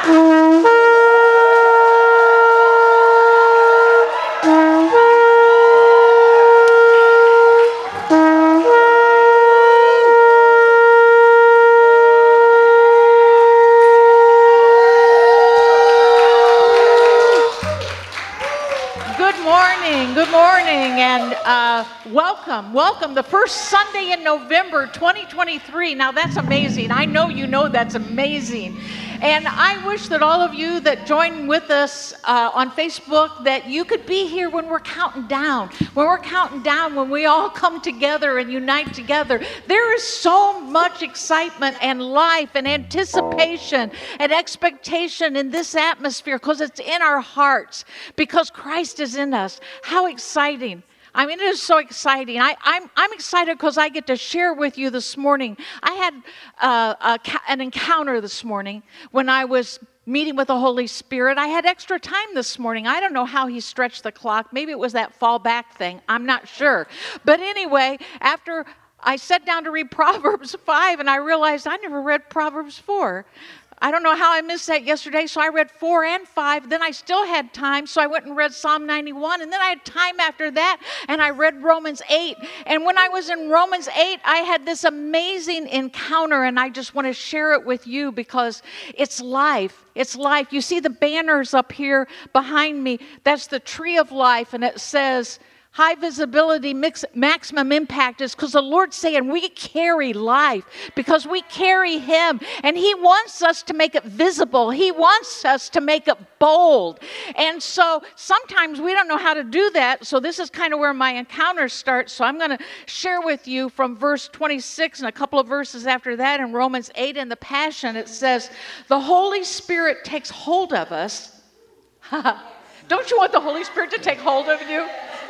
Welcome. The first Sunday in November 2023. Now that's amazing. I know you know that's amazing. And I wish that all of you that join with us on Facebook, that you could be here when we're counting down. When we all come together and unite together. There is so much excitement and life and anticipation and expectation in this atmosphere because it's in our hearts, because Christ is in us. How exciting. I mean, it is so exciting. I'm excited because I get to share with you this morning. I had an encounter this morning when I was meeting with the Holy Spirit. I had extra time this morning. I don't know how he stretched the clock. Maybe it was that fall back thing. I'm not sure. But anyway, after I sat down to read Proverbs 5, and I realized I never read Proverbs 4. I don't know how I missed that yesterday, so I read 4 and 5. Then I still had time, so I went and read Psalm 91. And then I had time after that, and I read Romans 8. And when I was in Romans 8, I had this amazing encounter, and I just want to share it with you because it's life. It's life. You see the banners up here behind me. That's the tree of life, and it says, high visibility, maximum impact, is because the Lord's saying we carry life because we carry Him, and He wants us to make it visible. He wants us to make it bold. And so sometimes we don't know how to do that. So this is kind of where my encounter starts. So I'm going to share with you from verse 26 and a couple of verses after that in Romans 8 in the Passion. It says, the Holy Spirit takes hold of us. Don't you want the Holy Spirit to take hold of you?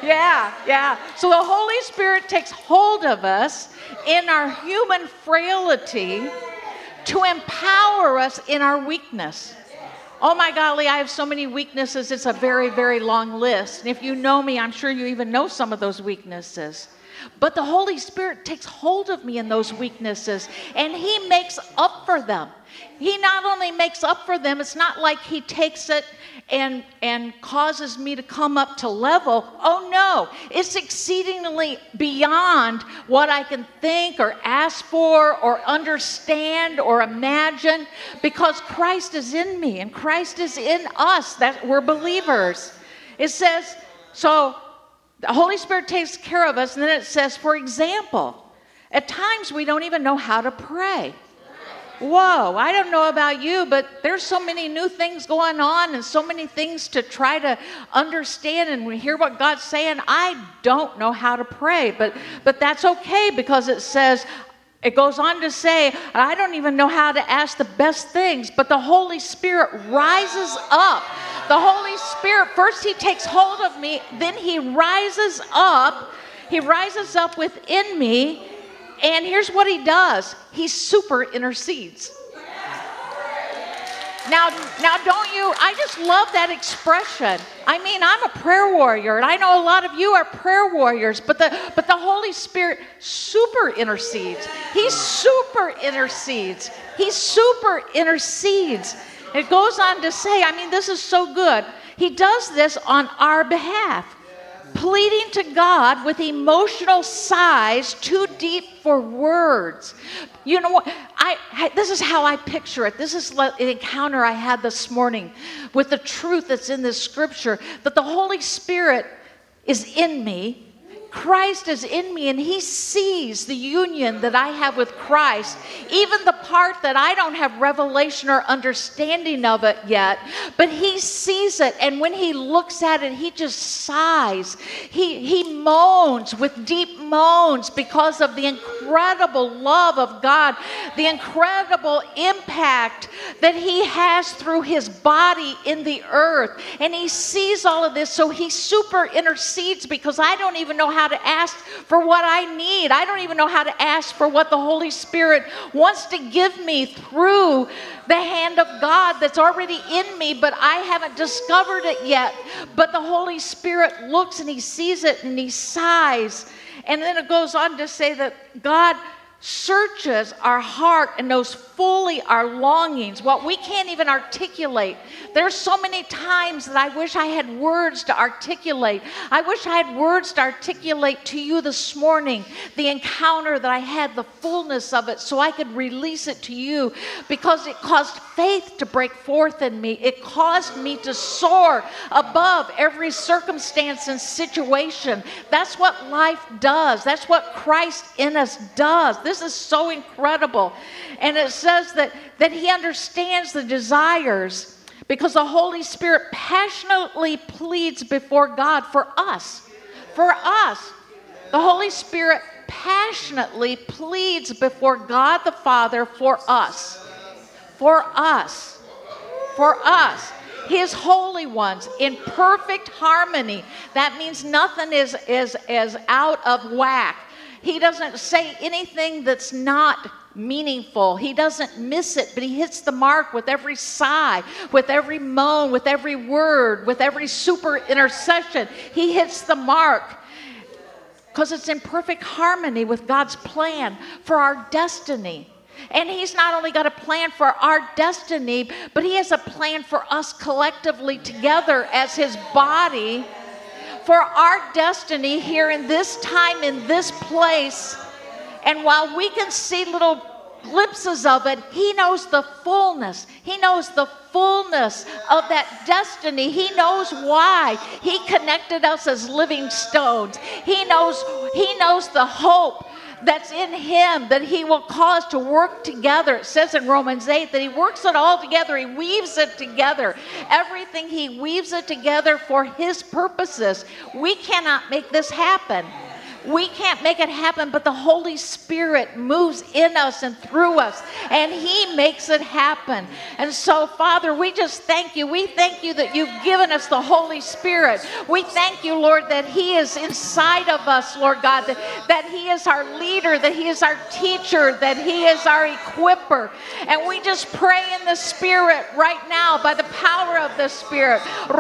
Yeah. So the Holy Spirit takes hold of us in our human frailty to empower us in our weakness. Oh my golly, I have so many weaknesses. It's a very, very long list. And if you know me, I'm sure you even know some of those weaknesses. But the Holy Spirit takes hold of me in those weaknesses, and He makes up for them. He not only makes up for them, it's not like He takes it and causes me to come up to level. Oh no, it's exceedingly beyond what I can think or ask for or understand or imagine, because Christ is in me and Christ is in us, that we're believers. It says, so the Holy Spirit takes care of us, and then it says, for example, at times we don't even know how to pray. Whoa, I don't know about you, but there's so many new things going on and so many things to try to understand and hear what God's saying. I don't know how to pray, but that's okay, because it goes on to say, I don't even know how to ask the best things, but the Holy Spirit rises up. The Holy Spirit, first He takes hold of me, then He rises up. He rises up within me. And here's what He does. He super intercedes. Now don't you, I just love that expression. I mean, I'm a prayer warrior, and I know a lot of you are prayer warriors, but the Holy Spirit super intercedes. He super intercedes. He super intercedes. It goes on to say, I mean, this is so good. He does this on our behalf, pleading to God with emotional sighs too deep for words. You know what? This is how I picture it. This is the encounter I had this morning with the truth that's in this scripture, that the Holy Spirit is in me. Christ is in me, and He sees the union that I have with Christ, even the part that I don't have revelation or understanding of it yet, but He sees it, and when He looks at it, He just sighs. He moans with deep moans because of the incredible love of God, the incredible impact that He has through His body in the earth, and He sees all of this, so He super intercedes, because I don't even know how to ask for what I need. I don't even know how to ask for what the Holy Spirit wants to give me through the hand of God that's already in me, but I haven't discovered it yet. But the Holy Spirit looks and He sees it and He sighs. And then it goes on to say that God searches our heart and knows fully our longings, what we can't even articulate. There's so many times that I wish I had words to articulate. I wish I had words to articulate to you this morning the encounter that I had, the fullness of it, so I could release it to you, because it caused faith to break forth in me. It caused me to soar above every circumstance and situation. That's what life does. That's what Christ in us does. This is so incredible. And it says that he understands the desires, because the Holy Spirit passionately pleads before God for us. For us. The Holy Spirit passionately pleads before God the Father for us. For us. For us. His holy ones in perfect harmony. That means nothing is out of whack. He doesn't say anything that's not meaningful. He doesn't miss it, but he hits the mark with every sigh, with every moan, with every word, with every super intercession. He hits the mark because it's in perfect harmony with God's plan for our destiny. And he's not only got a plan for our destiny, but he has a plan for us collectively together as his body, for our destiny here in this time, in this place. And while we can see little glimpses of it, he knows the fullness. He knows the fullness of that destiny. He knows why he connected us as living stones. He knows the hope that's in him, that he will cause to work together. It says in Romans 8 that he works it all together. He weaves it together. Everything, he weaves it together for his purposes. We cannot make this happen. We can't make it happen, but the Holy Spirit moves in us and through us, and he makes it happen. And so, Father, we just thank you. We thank you that you've given us the Holy Spirit. We thank you, Lord, that he is inside of us, Lord God, that he is our leader, that he is our teacher, that he is our equipper. And we just pray in the Spirit right now by the power of the Spirit.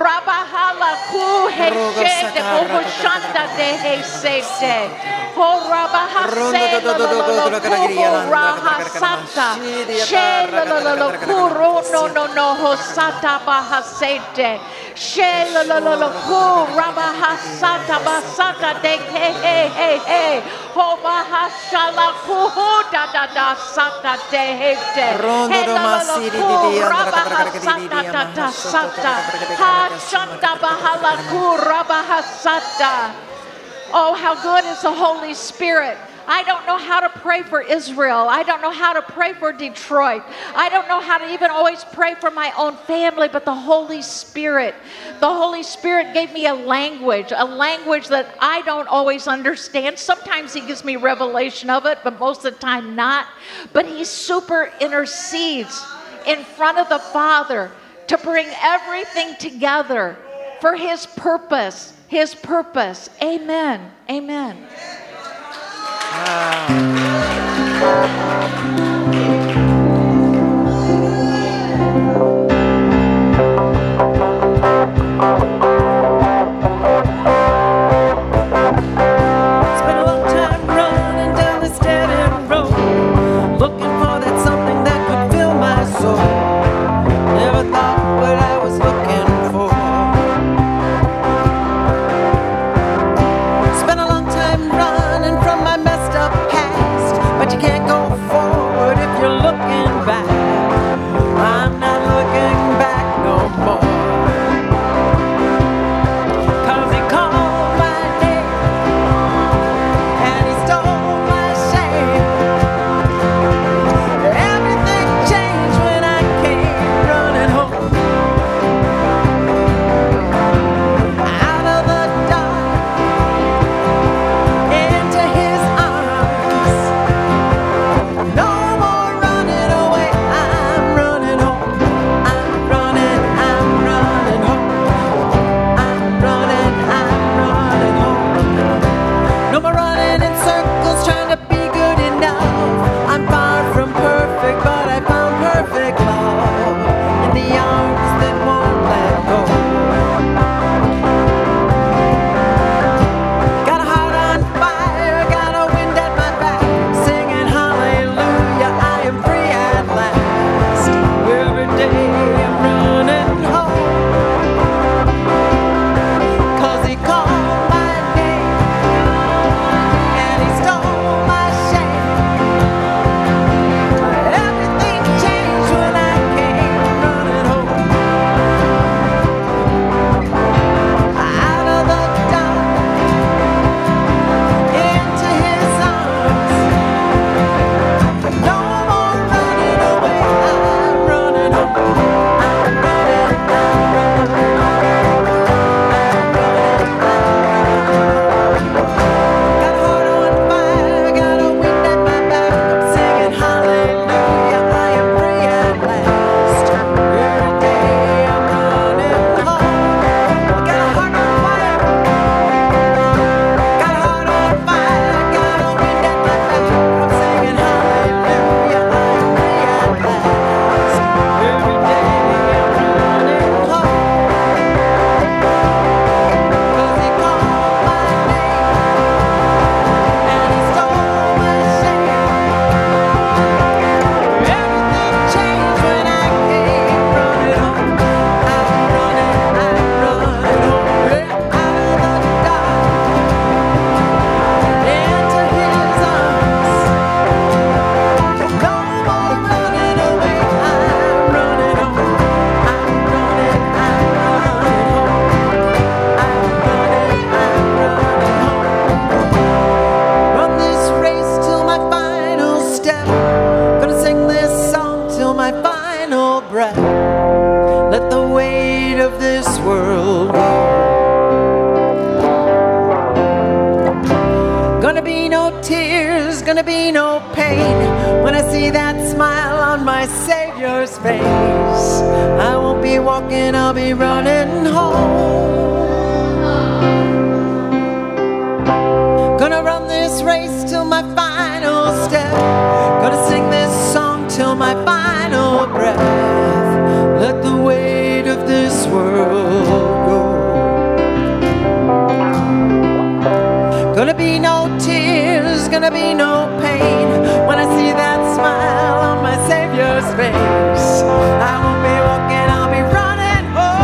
Oh, how good is the Holy Spirit. I don't know how to pray for Israel. I don't know how to pray for Detroit. I don't know how to even always pray for my own family, but the Holy Spirit gave me a language that I don't always understand. Sometimes he gives me revelation of it, but most of the time not. But he super intercedes in front of the Father to bring everything together for his purpose. His purpose. Amen. Amen. Spent a long time running down this dead-end road, looking for that something that could fill my soul. Never thought what I was looking for. Spent a long time running from my messed up past, but you can't go Let the weight of this world go. Gonna be no tears, gonna be no pain when I see that smile on my Savior's face. I won't be walking, I'll be running home. Gonna run this race till my final step. Gonna sing this song till my final breath. Let the weight of this world go. Gonna be no tears, gonna be no pain when I see that smile on my Savior's face. I won't be walking, I'll be running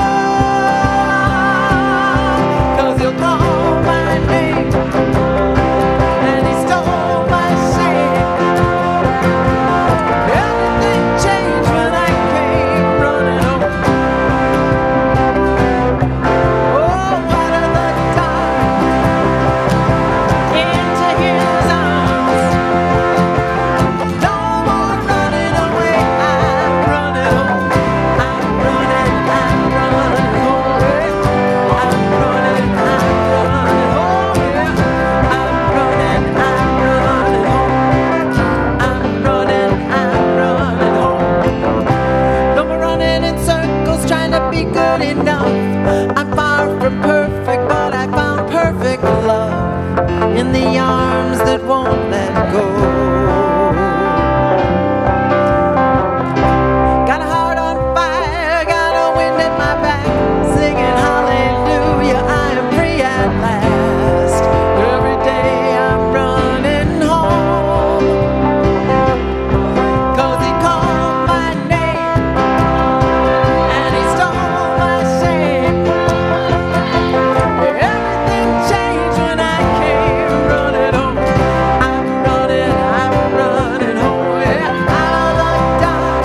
home. 'Cause He'll call my name and He stole my shame. Everything changed when I came running home. Oh, what a lucky time into His arms. No more running away, I'm running home. I'm running home. I'm running home, yeah. I'm running home. I'm running home. No more running in circles trying to be good enough. I'm far from perfect, but I found perfect love in the arms that won't let go. Got a heart on fire, got a wind at my back, singing hallelujah, I am free at last. Every day I'm running home. 'Cause He called my name and He stole my shame. Everything changed when I came running home. I'm running home, yeah. Out of the dark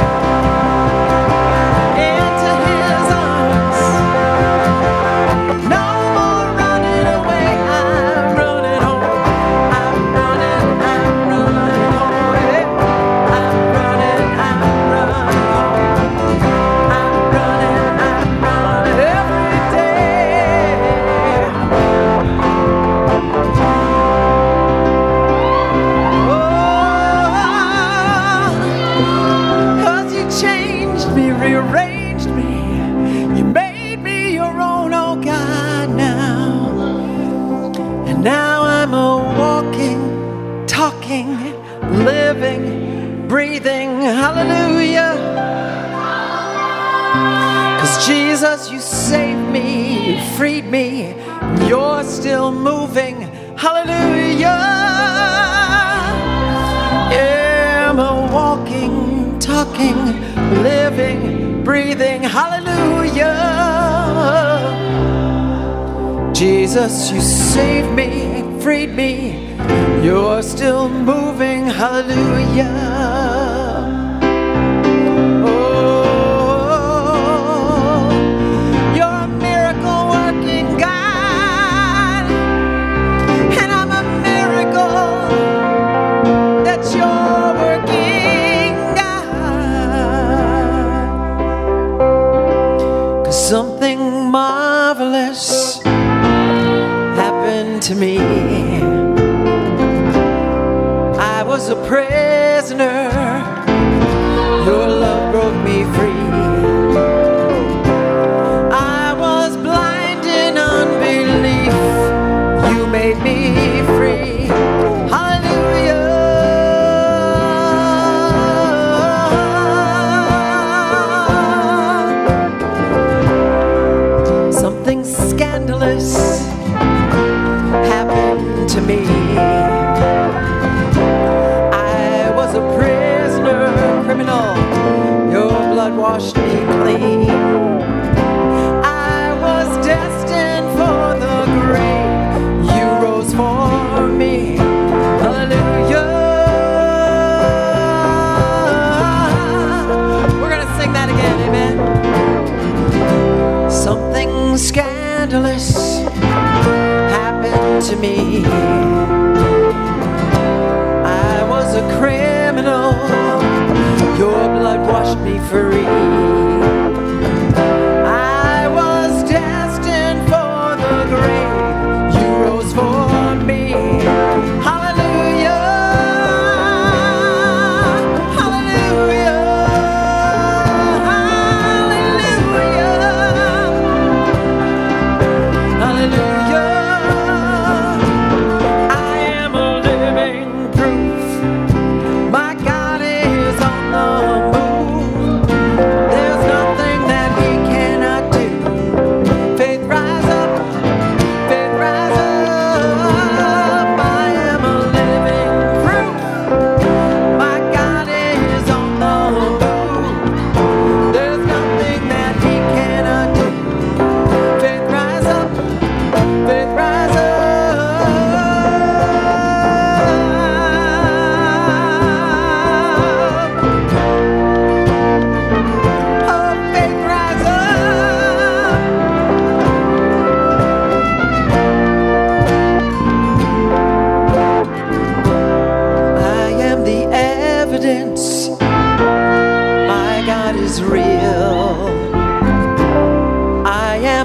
into His arms. No more running away, I'm running home. I'm running home, yeah. I'm running home. I'm running every day. Oh, 'cause You changed me, rearranged me. You made me Your own, oh God, now. And now I'm a walking, talking, living, breathing, hallelujah. 'Cause Jesus, You saved me, You freed me, You're still moving, hallelujah. Yeah, I'm a walking, talking, living, breathing, hallelujah. Jesus, You saved me, freed me, You're still moving, hallelujah. Oh, You're a miracle working God, and I'm a miracle that You're working God. 'Cause something marvelous happened to me. I was a prisoner, Your love broke me free. I was blind in unbelief, You made me free. Hallelujah. Something scandalous happened to me. I was a prisoner, criminal, Your blood washed me clean. I was destined for the grave, You rose for me. Hallelujah. We're gonna sing that again, amen. Something scandalous happened to me. I was a criminal, Your blood washed me free.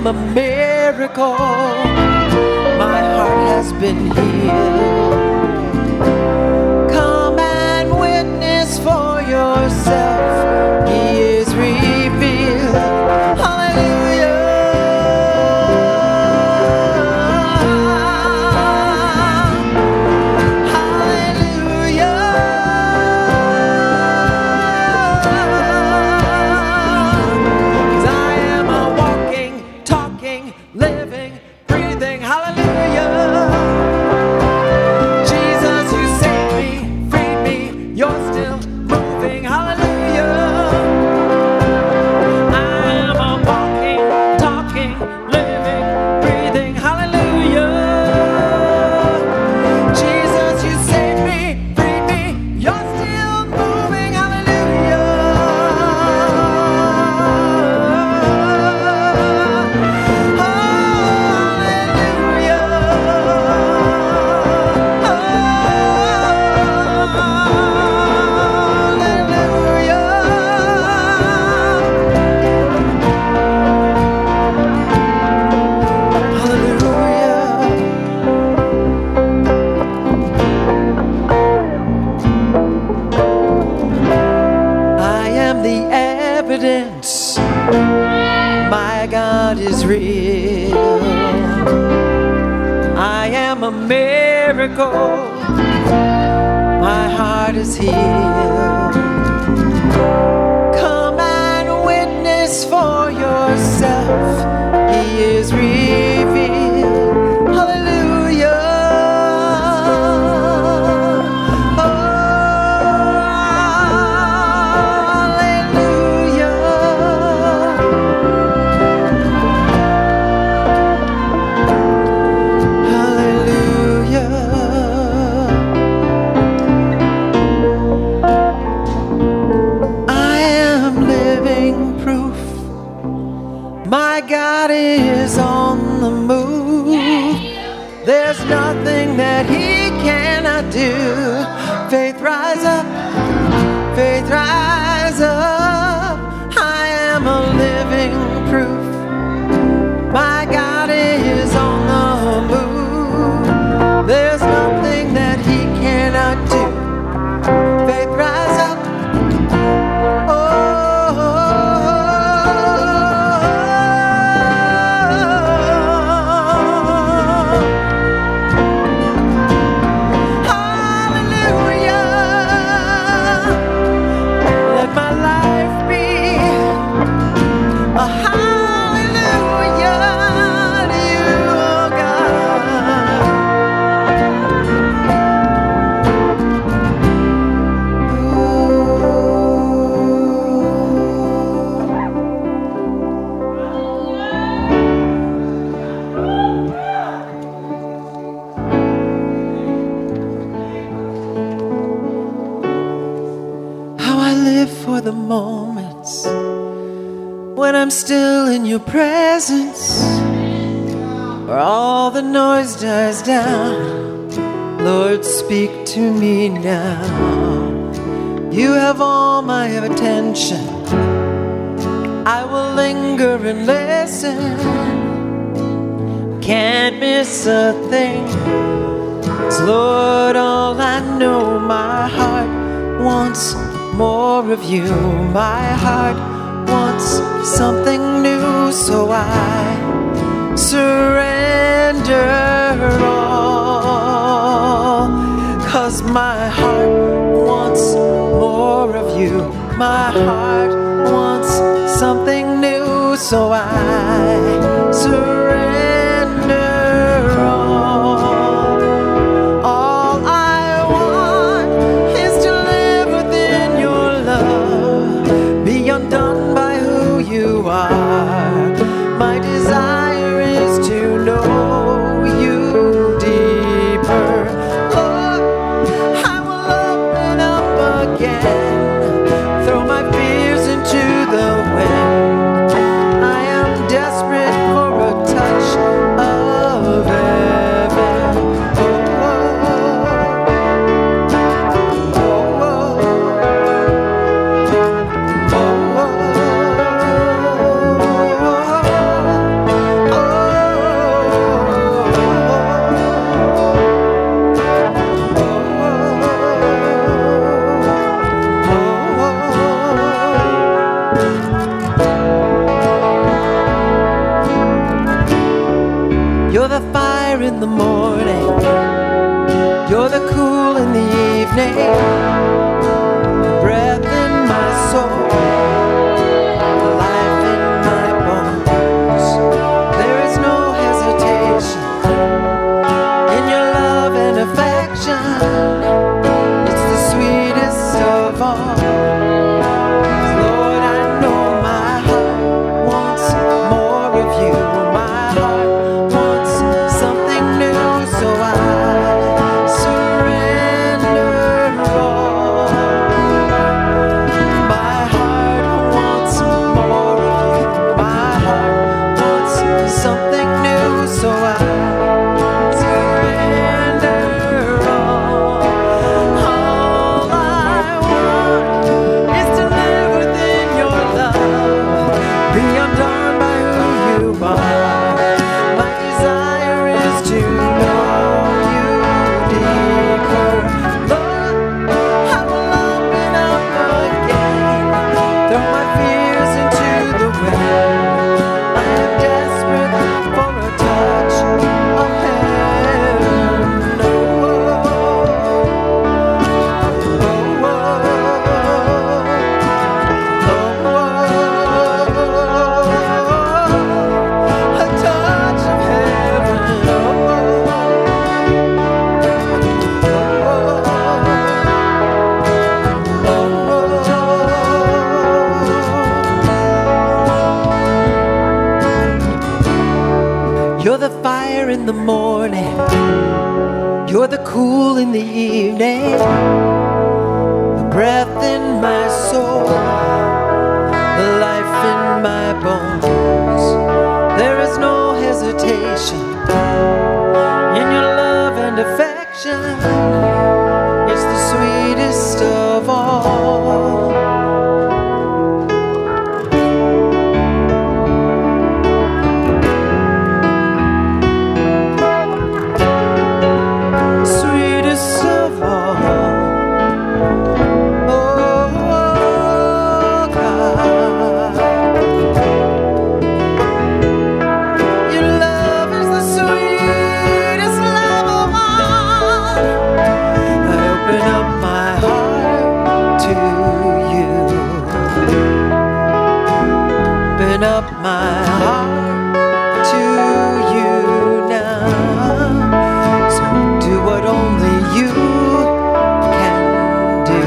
am a miracle. My heart has been healed. Come and witness for yourself. He is revealed. Hallelujah. Living, breathing, hallelujah. Jesus, you saved me, freed me, you're still moving, hallelujah. I am a walking, talking, living, breathing, hallelujah. Jesus, you saved me, freed me, you're still moving, hallelujah. My God is real. I am a miracle. My heart is healed. Come and witness for yourself. He is revealed. Hallelujah. My God is on the move. There's nothing that He cannot do. Faith rise up, faith rise up. I am a living proof. My God is on the move. There's nothing that He cannot do. Faith rise up. For the moments when I'm still in your presence, where all the noise dies down. Lord, speak to me now. You have all my attention. I will linger and listen. Can't miss a thing. 'Cause Lord, all I know, my heart wants more of you. My heart wants something new, so I surrender all. 'Cause my heart wants more of you. My heart wants something new, so I surrender all. All I want is to live within your love, be undone by who you are. My desire is to know you deeper. Lord, I will open up again, throw my fears into the wind. I am desperate the fire in the morning. You're the cool in the evening. The breath in my soul. The life in my bones. There is no hesitation in your love and affection. It's the sweetest of all. Lord, I know my heart wants more of you. My heart wants something new, so I surrender all. My heart wants more of you. My heart wants something new, so I surrender all. All I want is to live within your love, be undone by who you are. My desire is to know you deeper. Lord, I will open up again, throw my fears into the wind. I am desperate for a touch of heaven. Oh, oh, a touch of heaven. You're the fire in the morning. You're the cool in the evening. The breath in my soul. The life in my bones. There is no hesitation in your love and affection. It's the sweetest of all. Sweetest of all. Oh, God. Your love is the sweetest love of all. I open up my heart to you. Open up my heart to you now. So do what only you can do.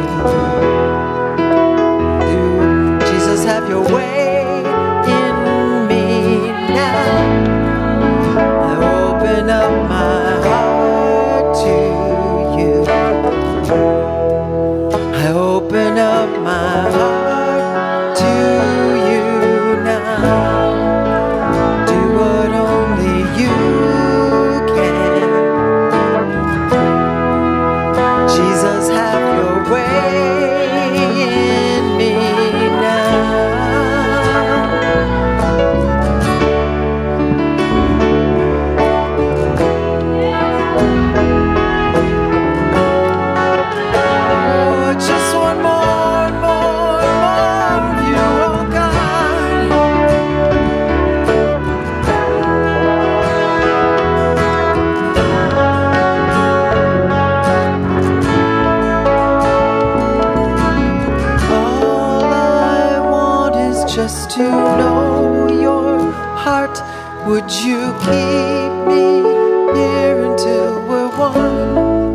Jesus, have your way in me now. I open up my heart to you. I open up my heart to you now. Do what only you can. Jesus, have your way in me now. Oh, just one more of you, oh God. All I want is just to know your heart. Would you keep me here until we're one?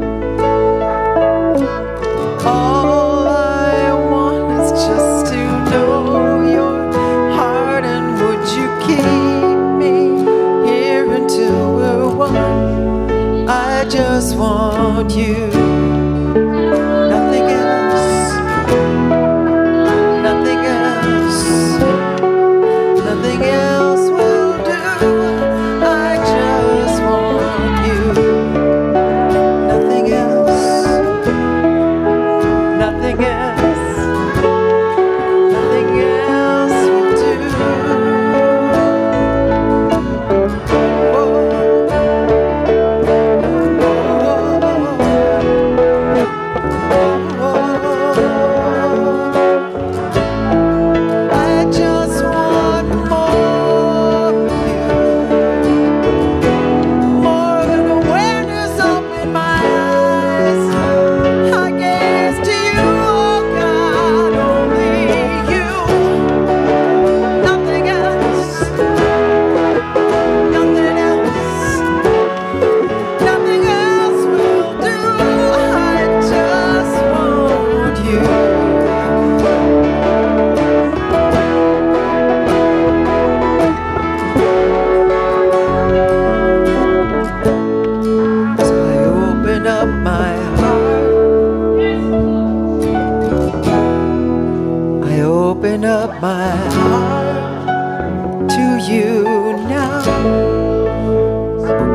All I want is just to know your heart, and would you keep me here until we're one? I just want you, nothing else, nothing else, nothing else will do. I just want you,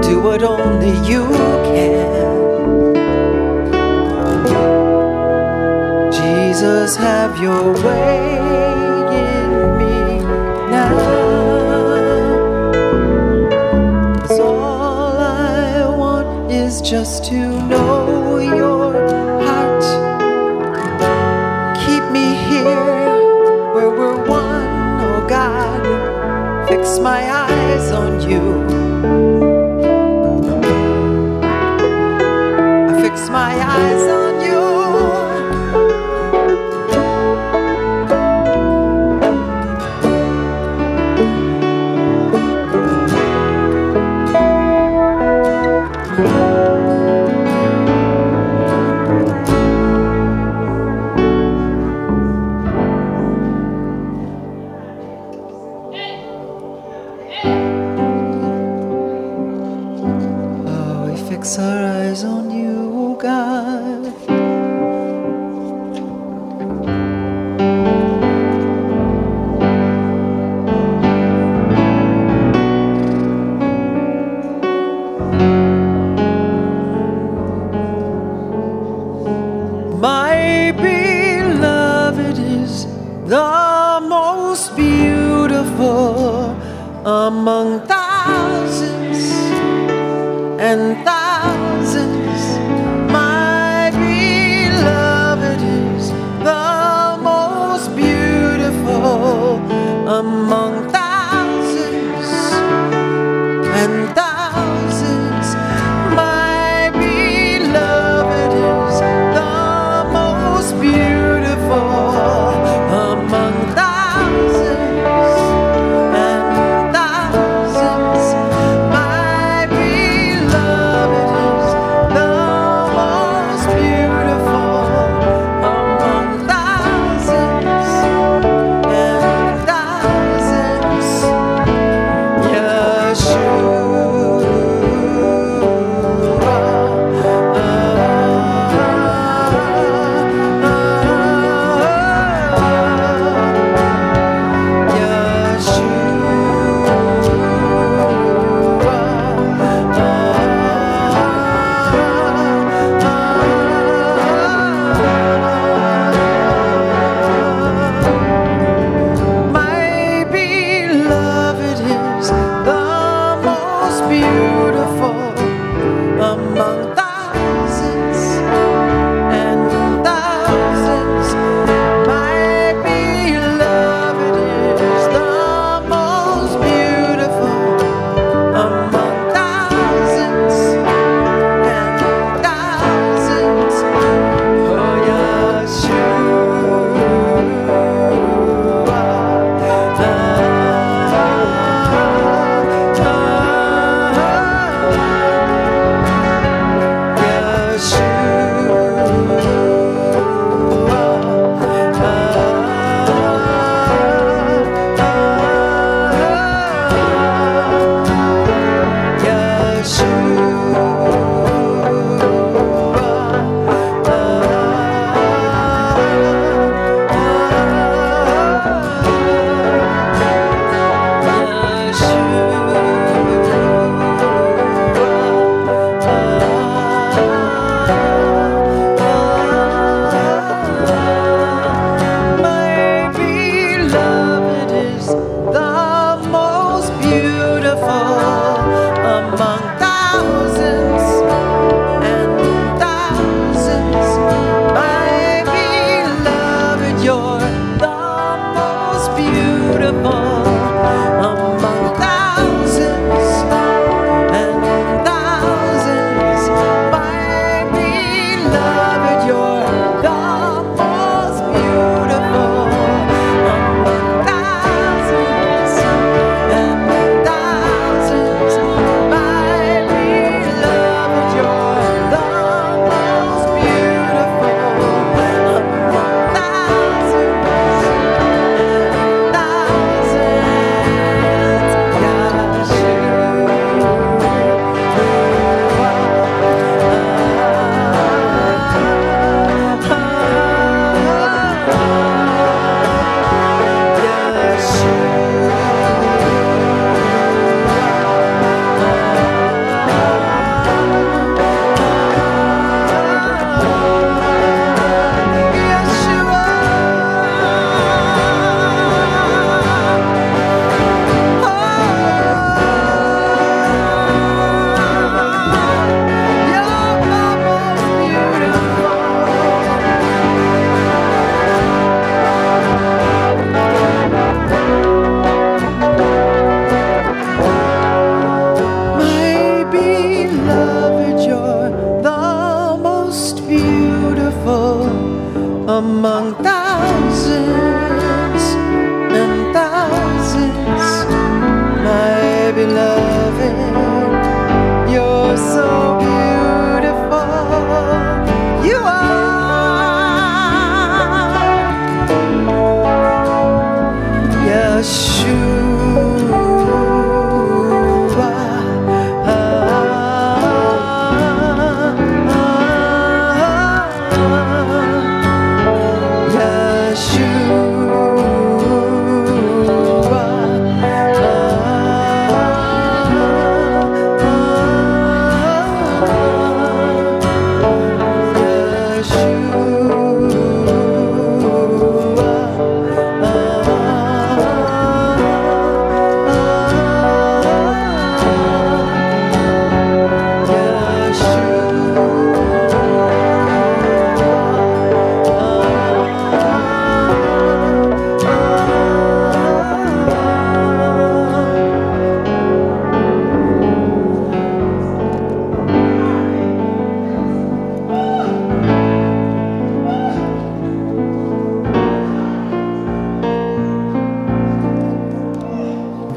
do what only you can. Jesus, have your way in me now. 'Cause all I want is just to know your heart. Keep me here where we're one, oh God. Fix my eyes on you. I fix my eyes on you. Fix our eyes on you, oh God. My beloved is the most beautiful among thousands and thousands. My beloved is the most beautiful among thousands and thousands. My beloved is the most beautiful among thousands and thousands. My beloved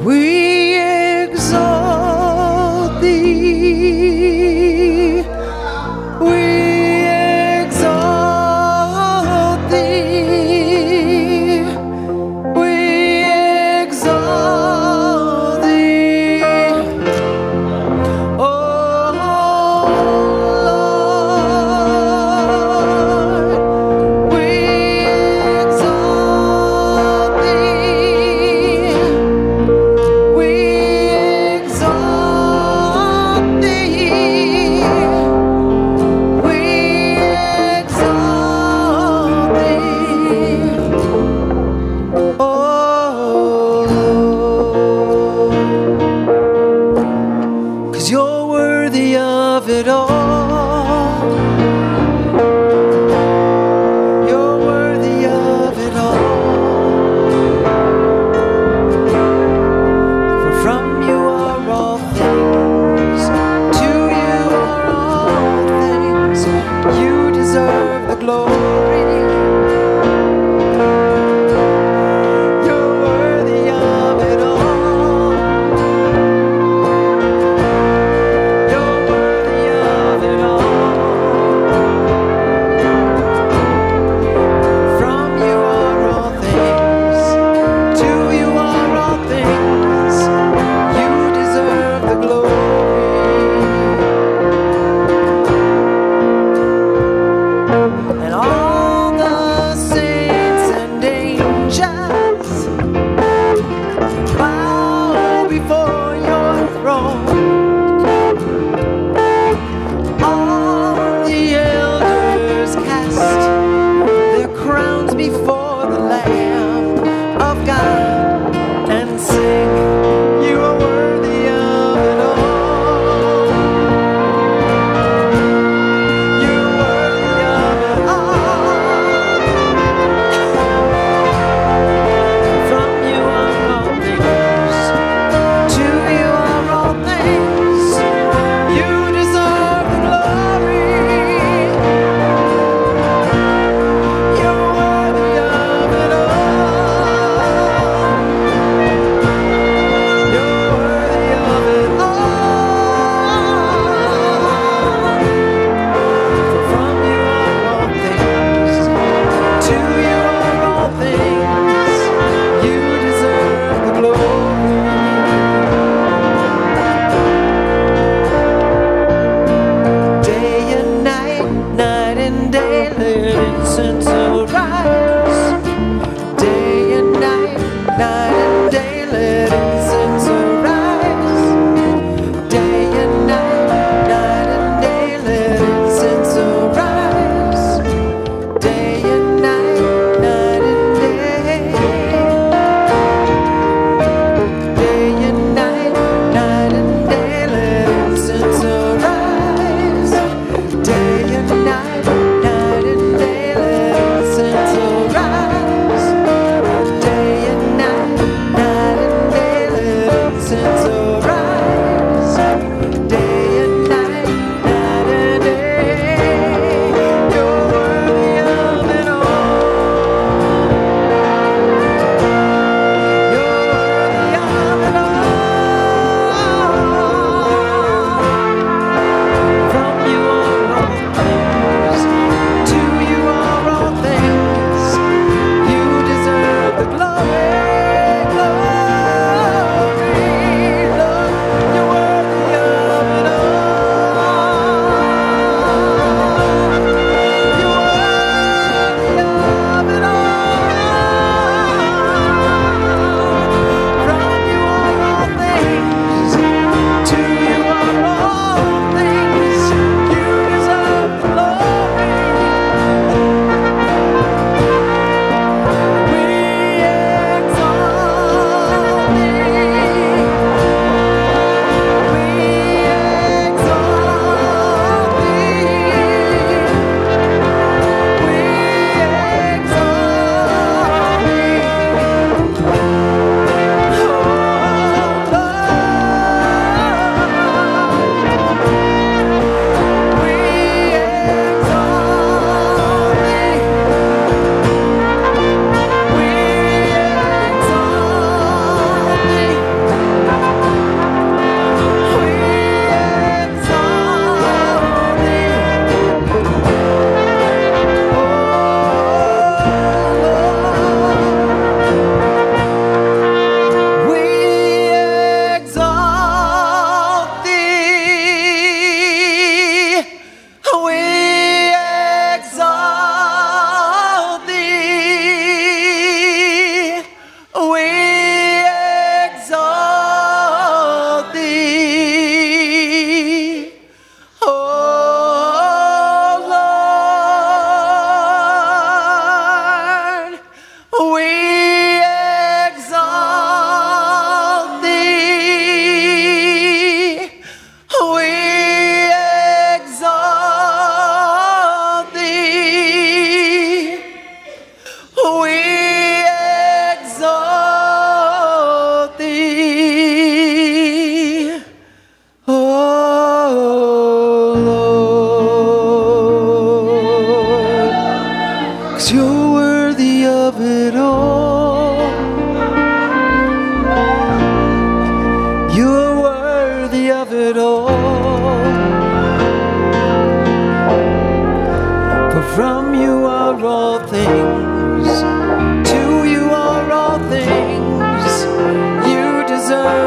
We exalt thee. We exalt thee. We exalt thee. Oh Lord, we exalt thee. We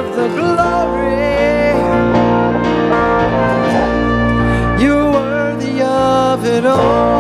deserve the glory. You're worthy of it all.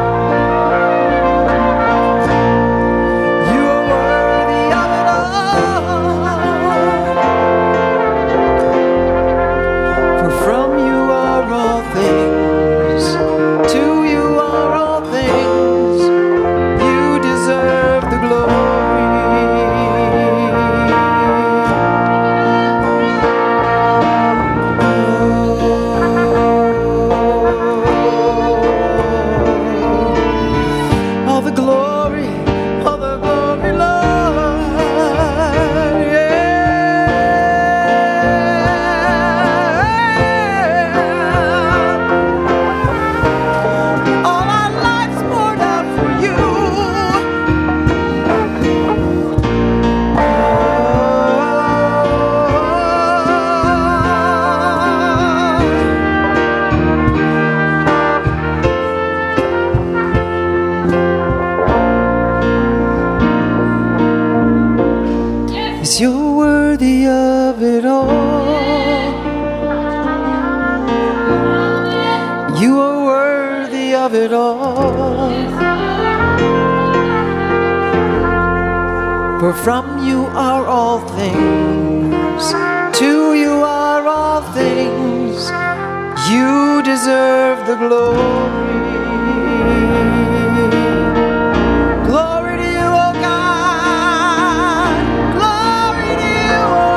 You're worthy of it all. You are worthy of it all. For from you are all things, to you are all things. You deserve the glory. Glory to you, O God. Glory to you, O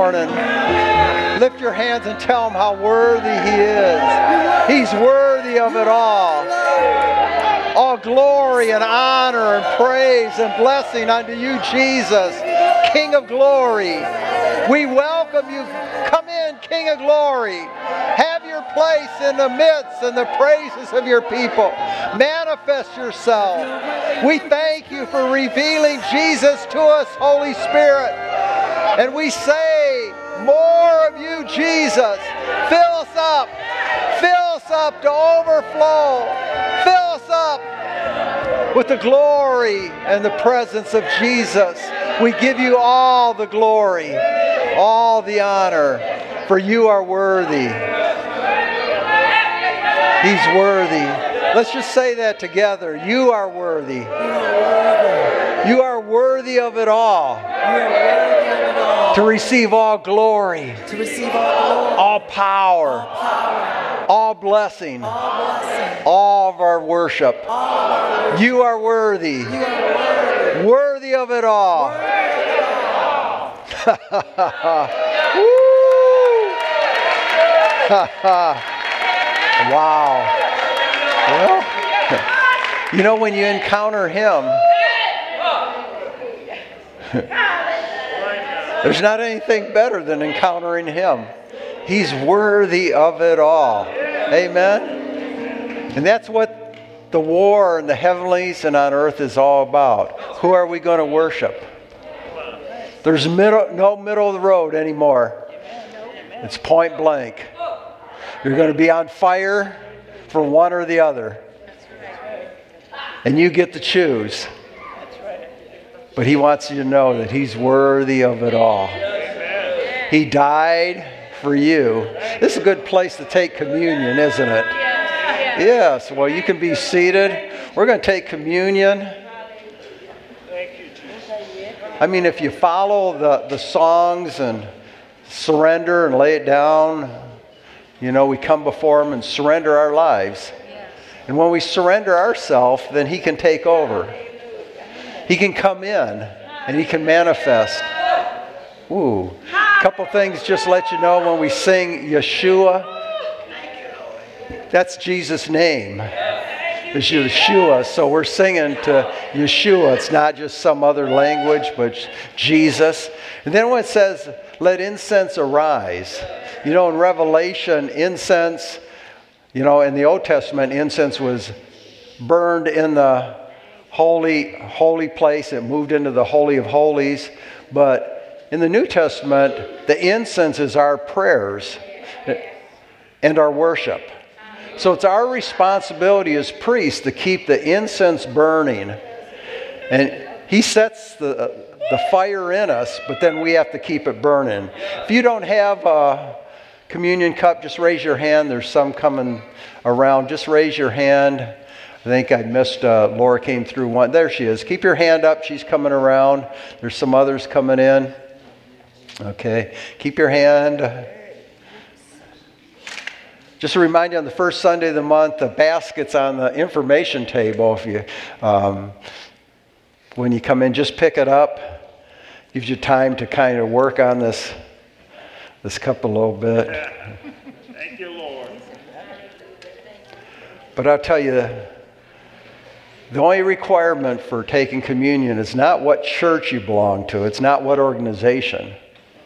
morning. Lift your hands and tell him how worthy he is. He's worthy of it all. All glory and honor and praise and blessing unto you, Jesus, King of glory. We welcome you. Come in, King of glory. Have your place in the midst and the praises of your people. Manifest yourself. We thank you for revealing Jesus to us, Holy Spirit. And we say, more of you, Jesus. Fill us up. Fill us up to overflow. Fill us up with the glory and the presence of Jesus. We give you all the glory, all the honor, for you are worthy. He's worthy. Let's just say that together. You are worthy. You are worthy of it all. To receive all glory, all power, all blessing, all of our worship. You are worthy. Worthy of it all. Wow. Well, you know, when you encounter him, there's not anything better than encountering him. He's worthy of it all. Amen? And that's what the war in the heavenlies and on earth is all about. Who are we going to worship? There's no middle of the road anymore. It's point blank. You're going to be on fire for one or the other. And you get to choose. But he wants you to know that he's worthy of it all. He died for you. This is a good place to take communion, isn't it? Yes. Well, you can be seated. We're going to take communion. I mean, if you follow the songs and surrender and lay it down, you know, we come before him and surrender our lives. And when we surrender ourselves, then he can take over. He can come in and he can manifest. Ooh. A couple things just to let you know when we sing Yeshua. That's Jesus' name. It's Yeshua. So we're singing to Yeshua. It's not just some other language, but Jesus. And then when it says, let incense arise. You know, in Revelation, incense, you know, in the Old Testament, incense was burned in the holy place. It moved into the Holy of Holies. But in the New Testament, the incense is our prayers and our worship. So it's our responsibility as priests to keep the incense burning. And he sets the fire in us, but then we have to keep it burning. If you don't have a communion cup, just raise your hand. There's some coming around. Just raise your hand. I think I missed, Laura came through one. There she is. Keep your hand up. She's coming around. There's some others coming in. Okay. Keep your hand. Just to remind you, on the first Sunday of the month, the basket's on the information table. If you, when you come in, just pick it up. Gives you time to kind of work on this cup a little bit. Thank you, Lord. But I'll tell you, the only requirement for taking communion is not what church you belong to. It's not what organization.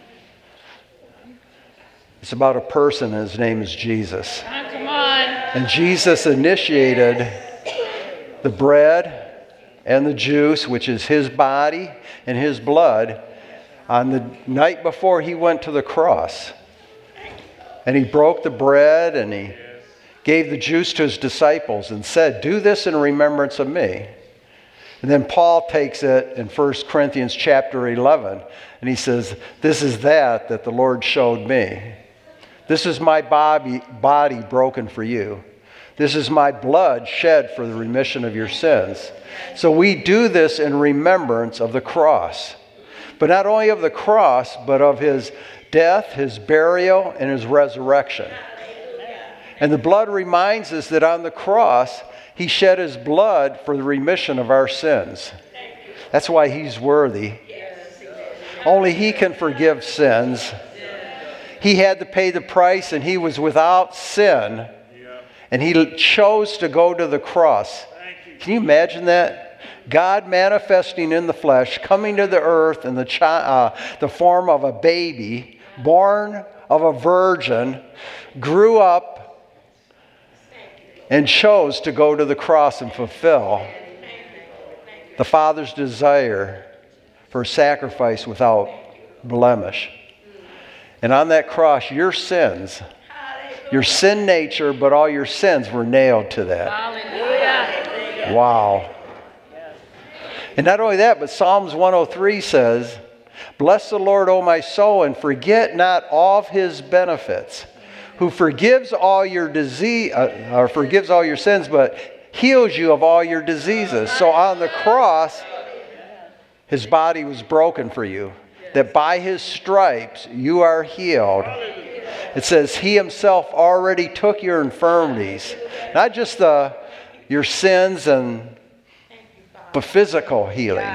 It's about a person, and his name is Jesus. Come on. And Jesus initiated the bread and the juice, which is his body and his blood, on the night before he went to the cross. And he broke the bread and he gave the juice to his disciples and said, do this in remembrance of me. And then Paul takes it in 1 Corinthians chapter 11, and he says, this is that the Lord showed me. This is my body broken for you. This is my blood shed for the remission of your sins. So we do this in remembrance of the cross. But not only of the cross, but of his death, his burial, and his resurrection. And the blood reminds us that on the cross, he shed his blood for the remission of our sins. That's why he's worthy. Only he can forgive sins. He had to pay the price, and he was without sin. And he chose to go to the cross. Can you imagine that? God manifesting in the flesh, coming to the earth in the form of a baby, born of a virgin, grew up, and chose to go to the cross and fulfill the Father's desire for sacrifice without blemish. And on that cross, your sins, your sin nature, but all your sins were nailed to that. Hallelujah. Wow. And not only that, but Psalms 103 says, "Bless the Lord, O my soul, and forget not all of his benefits, who forgives all your disease, or forgives all your sins, but heals you of all your diseases." So on the cross, his body was broken for you, that by his stripes you are healed. It says he himself already took your infirmities, not just your sins but physical healing.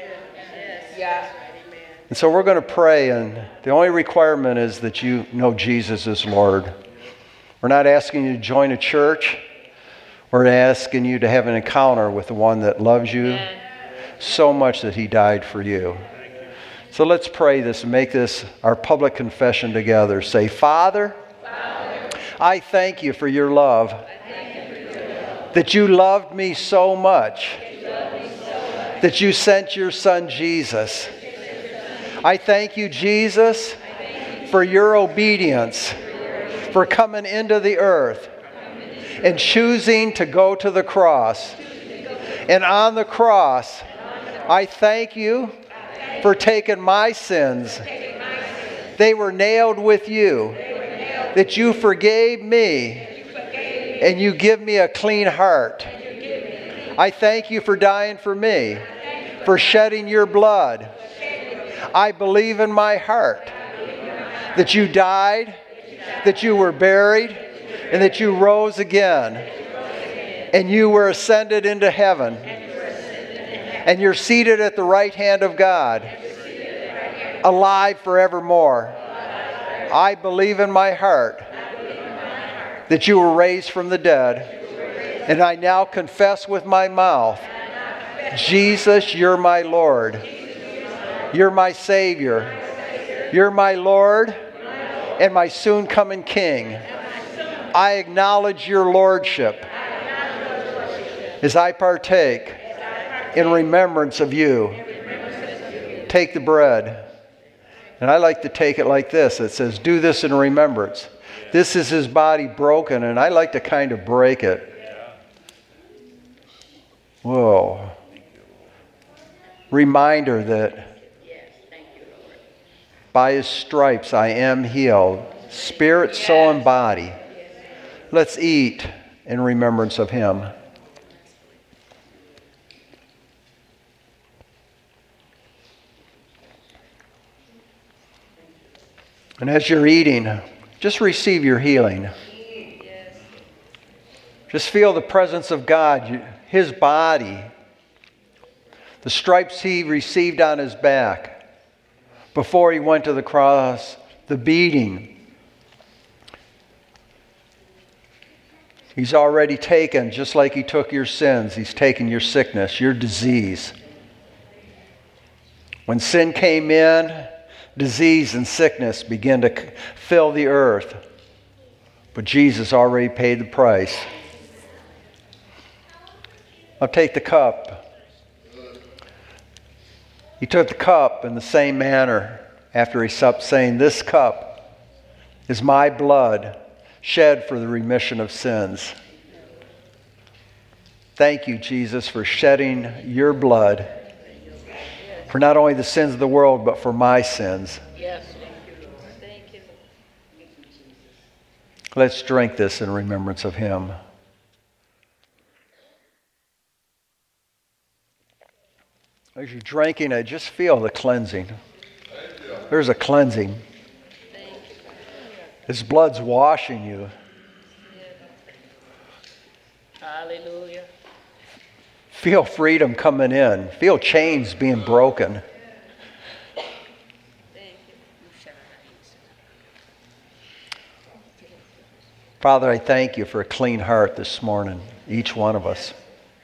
And so we're going to pray, and the only requirement is that you know Jesus is Lord. We're not asking you to join a church. We're asking you to have an encounter with the one that loves you so much that he died for you. So let's pray this and make this our public confession together. Say, Father, I thank you for your love, that you loved me so much, that you sent your Son Jesus. I thank you, Jesus, for your obedience, for coming into the earth and choosing to go to the cross. And on the cross, I thank you for taking my sins. They were nailed with you, that you forgave me, and you give me a clean heart. I thank you for dying for me, for shedding your blood. I believe in my heart that you died, that you were buried, and that you rose again. And you were ascended into heaven. And you're seated at the right hand of God, alive forevermore. I believe in my heart that you were raised from the dead. And I now confess with my mouth, Jesus, you're my Lord. You're my Savior. You're my Lord and my soon coming King. I acknowledge your Lordship as I partake in remembrance of you. Take the bread. And I like to take it like this. It says, do this in remembrance. This is his body broken, and I like to kind of break it. Whoa. Reminder that by his stripes I am healed, spirit, soul, and body. Let's eat in remembrance of him. And as you're eating, just receive your healing. Just feel the presence of God, his body, the stripes he received on his back before he went to the cross, the beating. He's already taken, just like he took your sins, he's taken your sickness, your disease. When sin came in, disease and sickness began to fill the earth. But Jesus already paid the price. I'll take the cup. He took the cup in the same manner after he supped, saying, this cup is my blood shed for the remission of sins. Thank you, Jesus, for shedding your blood for not only the sins of the world, but for my sins. Yes, thank you, Lord. Thank you. Let's drink this in remembrance of him. As you're drinking, I just feel the cleansing. There's a cleansing. His blood's washing you. Hallelujah. Feel freedom coming in. Feel chains being broken. Father, I thank you for a clean heart this morning, each one of us.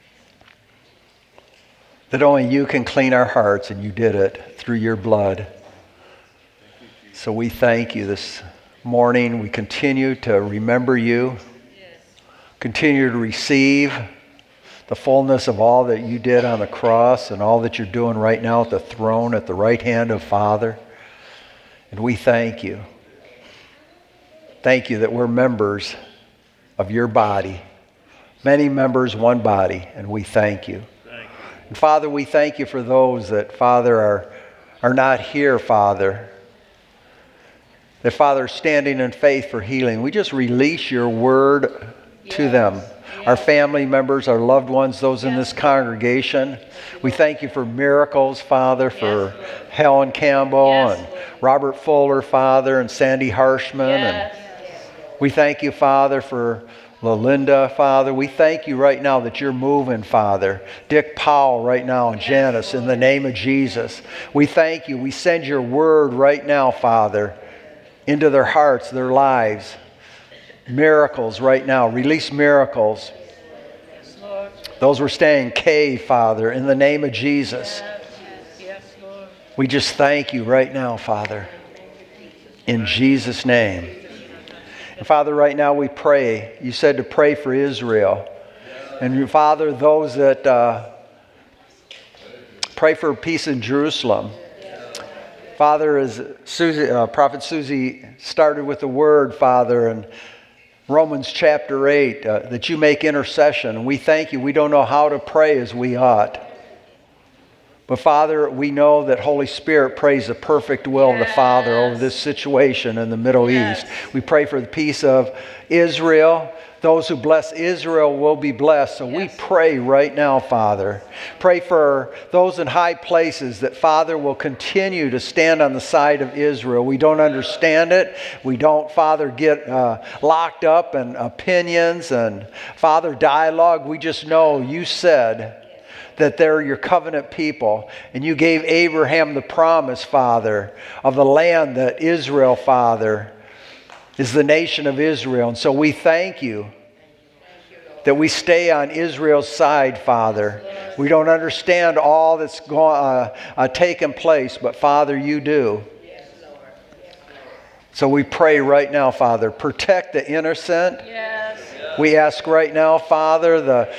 That only you can clean our hearts, and you did it through your blood. So we thank you this morning. We continue to remember you, continue to receive the fullness of all that you did on the cross and all that you're doing right now at the throne at the right hand of Father. And we thank you. Thank you that we're members of your body. Many members, one body, and we thank you. And Father, we thank you for those that, Father, are not here, Father. That, Father, are standing in faith for healing. We just release your word to them. Our family members, our loved ones, those in this congregation. We thank you for miracles, Father, for Helen Campbell and Robert Fuller, Father, and Sandy Harshman. And we thank you, Father, for Linda, Father. We thank you right now that you're moving, Father. Dick Powell right now and Janice, in the name of Jesus. We thank you. We send your word right now, Father, into their hearts, their lives. Miracles right now. Release miracles. Those were staying cave, Father, in the name of Jesus. We just thank you right now, Father, in Jesus' name. And Father, right now we pray. You said to pray for Israel. And Father, those that pray for peace in Jerusalem. Father, as Prophet Susie started with the word, Father, in Romans chapter 8, that you make intercession. And we thank you. We don't know how to pray as we ought. But Father, we know that Holy Spirit prays the perfect will of the Father over this situation in the Middle East. We pray for the peace of Israel. Those who bless Israel will be blessed. So we pray right now, Father. Pray for those in high places that, Father, will continue to stand on the side of Israel. We don't understand it. We don't, Father, get locked up in opinions and, Father, dialogue. We just know you said that they're your covenant people. And you gave Abraham the promise, Father, of the land that Israel, Father, is the nation of Israel. And so we thank you that we stay on Israel's side, Father. We don't understand all that's taken place, but Father, you do. So we pray right now, Father, protect the innocent. We ask right now, Father, the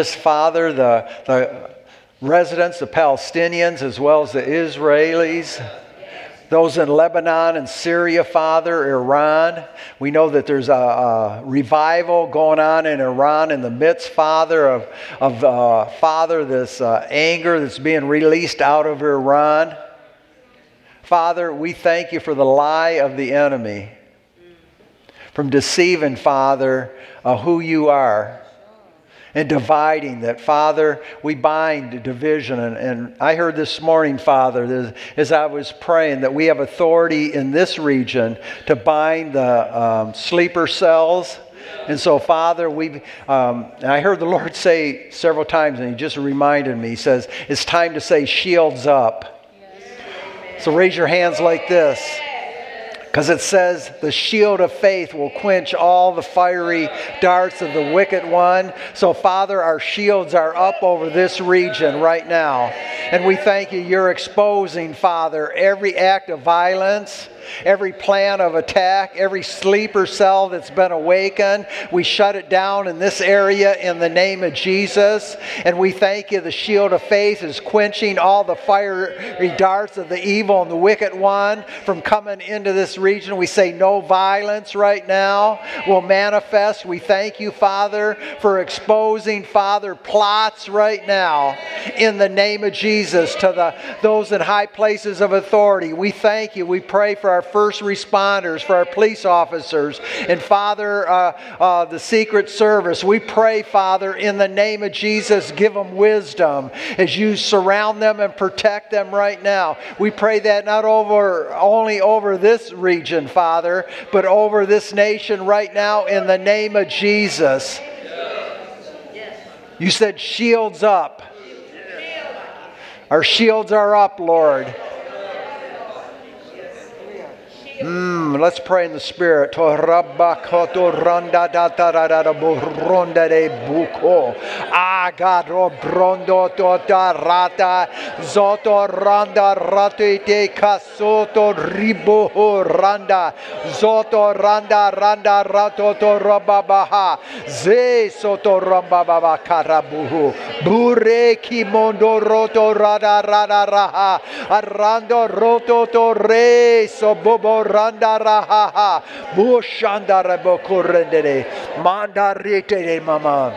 residents, the Palestinians, as well as the Israelis, those in Lebanon and Syria, Father, Iran. We know that there's a revival going on in Iran in the midst, Father, of Father, this anger that's being released out of Iran. Father, we thank you for the lie of the enemy from deceiving, Father, who you are. And dividing that, Father, we bind division. And I heard this morning, Father, as I was praying, that we have authority in this region to bind the sleeper cells. And so, Father, I heard the Lord say several times, and He just reminded me, He says, it's time to say shields up. So raise your hands like this. Because it says the shield of faith will quench all the fiery darts of the wicked one. So, Father, our shields are up over this region right now. And we thank you. You're exposing, Father, every act of violence, every plan of attack, every sleeper cell that's been awakened. We shut it down in this area in the name of Jesus. And we thank you. The shield of faith is quenching all the fiery darts of the evil and the wicked one from coming into this region. We say no violence right now will manifest. We thank you, Father, for exposing, Father, plots right now in the name of Jesus to those in high places of authority. We thank you. We pray for our first responders, for our police officers, and Father, the Secret Service. We pray, Father, in the name of Jesus, give them wisdom as you surround them and protect them right now. We pray that not only over this region, Father, but over this nation right now in the name of Jesus. You said shields up. Our shields are up, Lord. Let's pray in the Spirit. Torabakoto randa da da da da da buronda de buko. Agaro brondo to da rata. Zoto randa rate de kasoto ribo randa. Zoto randa randa rato to rababaha. Ze soto rabababa karabuhu. Bure kimondo roto rada rada raha. Arando roto to re so bobo randa raha. Bushanda rebo kurendere. Mandarite de mama.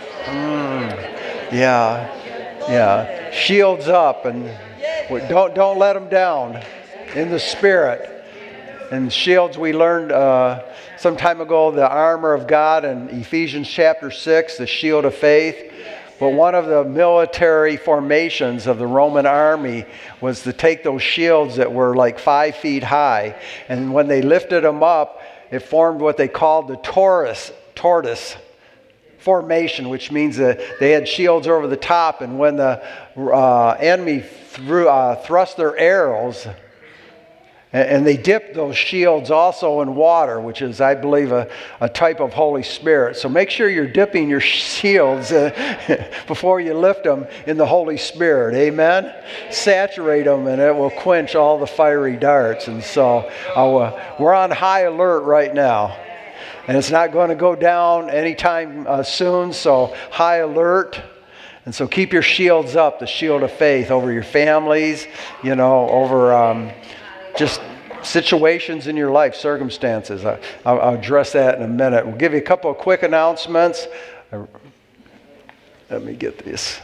Yeah. Shields up and don't let them down in the Spirit. And shields, we learned some time ago the armor of God in Ephesians chapter 6, the shield of faith. But one of the military formations of the Roman army was to take those shields that were like 5 feet high. And when they lifted them up, it formed what they called the tortoise formation, which means that they had shields over the top. And when the enemy thrust their arrows, and they dipped those shields also in water, which is, I believe, a type of Holy Spirit. So make sure you're dipping your shields before you lift them in the Holy Spirit. Amen? Saturate them and it will quench all the fiery darts. And so we're on high alert right now. And it's not going to go down anytime soon, so high alert. And so keep your shields up, the shield of faith, over your families, over just situations in your life, circumstances. I'll address that in a minute. We'll give you a couple of quick announcements. Let me get this.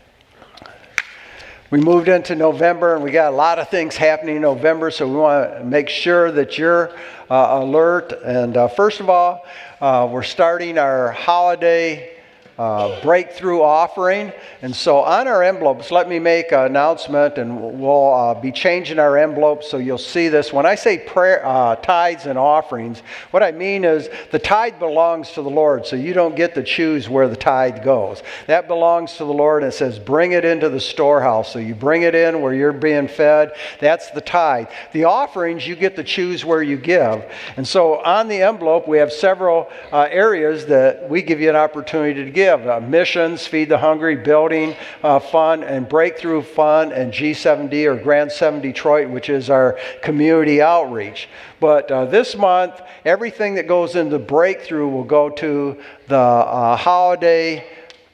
We moved into November, and we got a lot of things happening in November, so we want to make sure that you're alert. And first of all, we're starting our holiday breakthrough offering. And so on our envelopes, let me make an announcement, and we'll be changing our envelopes so you'll see this. When I say tithes and offerings, what I mean is the tithe belongs to the Lord, so you don't get to choose where the tithe goes. That belongs to the Lord, and it says bring it into the storehouse. So you bring it in where you're being fed. That's the tithe. The offerings, you get to choose where you give. And so on the envelope, we have several areas that we give you an opportunity to give. Missions, Feed the Hungry, Building Fund, and Breakthrough Fund, and G7D, or Grand 7 Detroit, which is our community outreach. But this month, everything that goes into Breakthrough will go to the holiday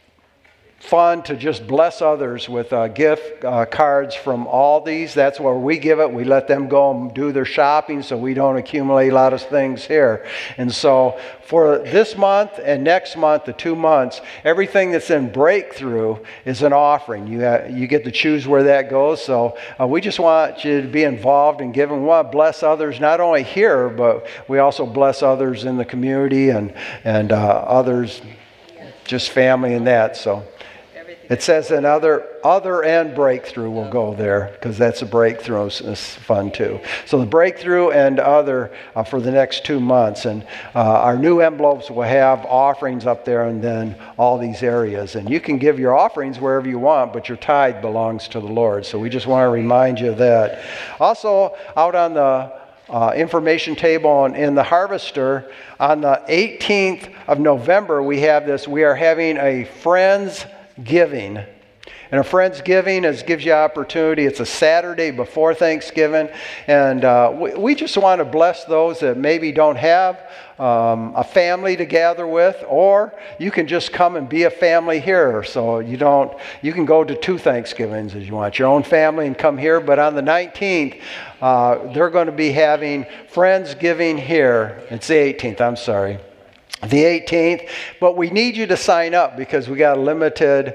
fund to just bless others with gift cards from Aldi's. That's where we give it. We let them go and do their shopping so we don't accumulate a lot of things here. And so for this month and next month, the 2 months, everything that's in Breakthrough is an offering. You get to choose where that goes. So we just want you to be involved in giving. We want to bless others, not only here, but we also bless others in the community and others, just family and that. So it says an other and Breakthrough will go there, because that's a Breakthrough is fun too. So the Breakthrough and other for the next 2 months. And our new envelopes will have offerings up there, and then all these areas. And you can give your offerings wherever you want, but your tithe belongs to the Lord. So we just want to remind you of that. Also, out on the information table in the Harvester, on the 18th of November, we have this. We are having a Friends Giving. And a Friends Giving gives you opportunity. It's a Saturday before Thanksgiving. And we just want to bless those that maybe don't have a family to gather with, or you can just come and be a family here. So you can go to 2 Thanksgivings as you want, your own family, and come here. But on the 19th, they're going to be having Friends Giving here. It's the 18th, I'm sorry. The 18th, but we need you to sign up because we got a limited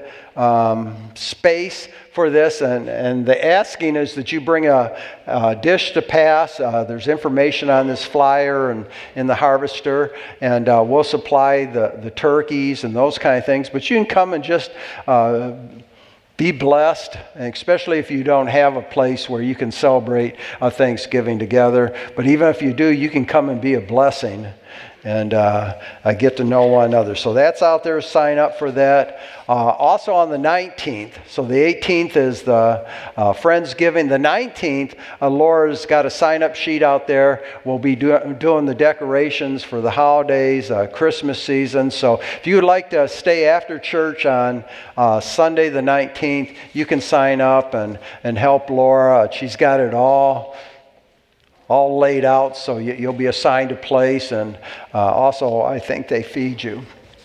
space for this, and the asking is that you bring a dish to pass. There's information on this flyer and in the Harvester, and we'll supply the turkeys and those kind of things, but you can come and just be blessed, and especially if you don't have a place where you can celebrate a Thanksgiving together. But even if you do, you can come and be a blessing. and get to know one another. So that's out there. Sign up for that. Also on the 19th, so the 18th is the Friendsgiving. The 19th, Laura's got a sign-up sheet out there. We'll be doing the decorations for the holidays, Christmas season. So if you would like to stay after church on Sunday the 19th, you can sign up and help Laura. She's got it all laid out, so you'll be assigned a place, and also I think they feed you.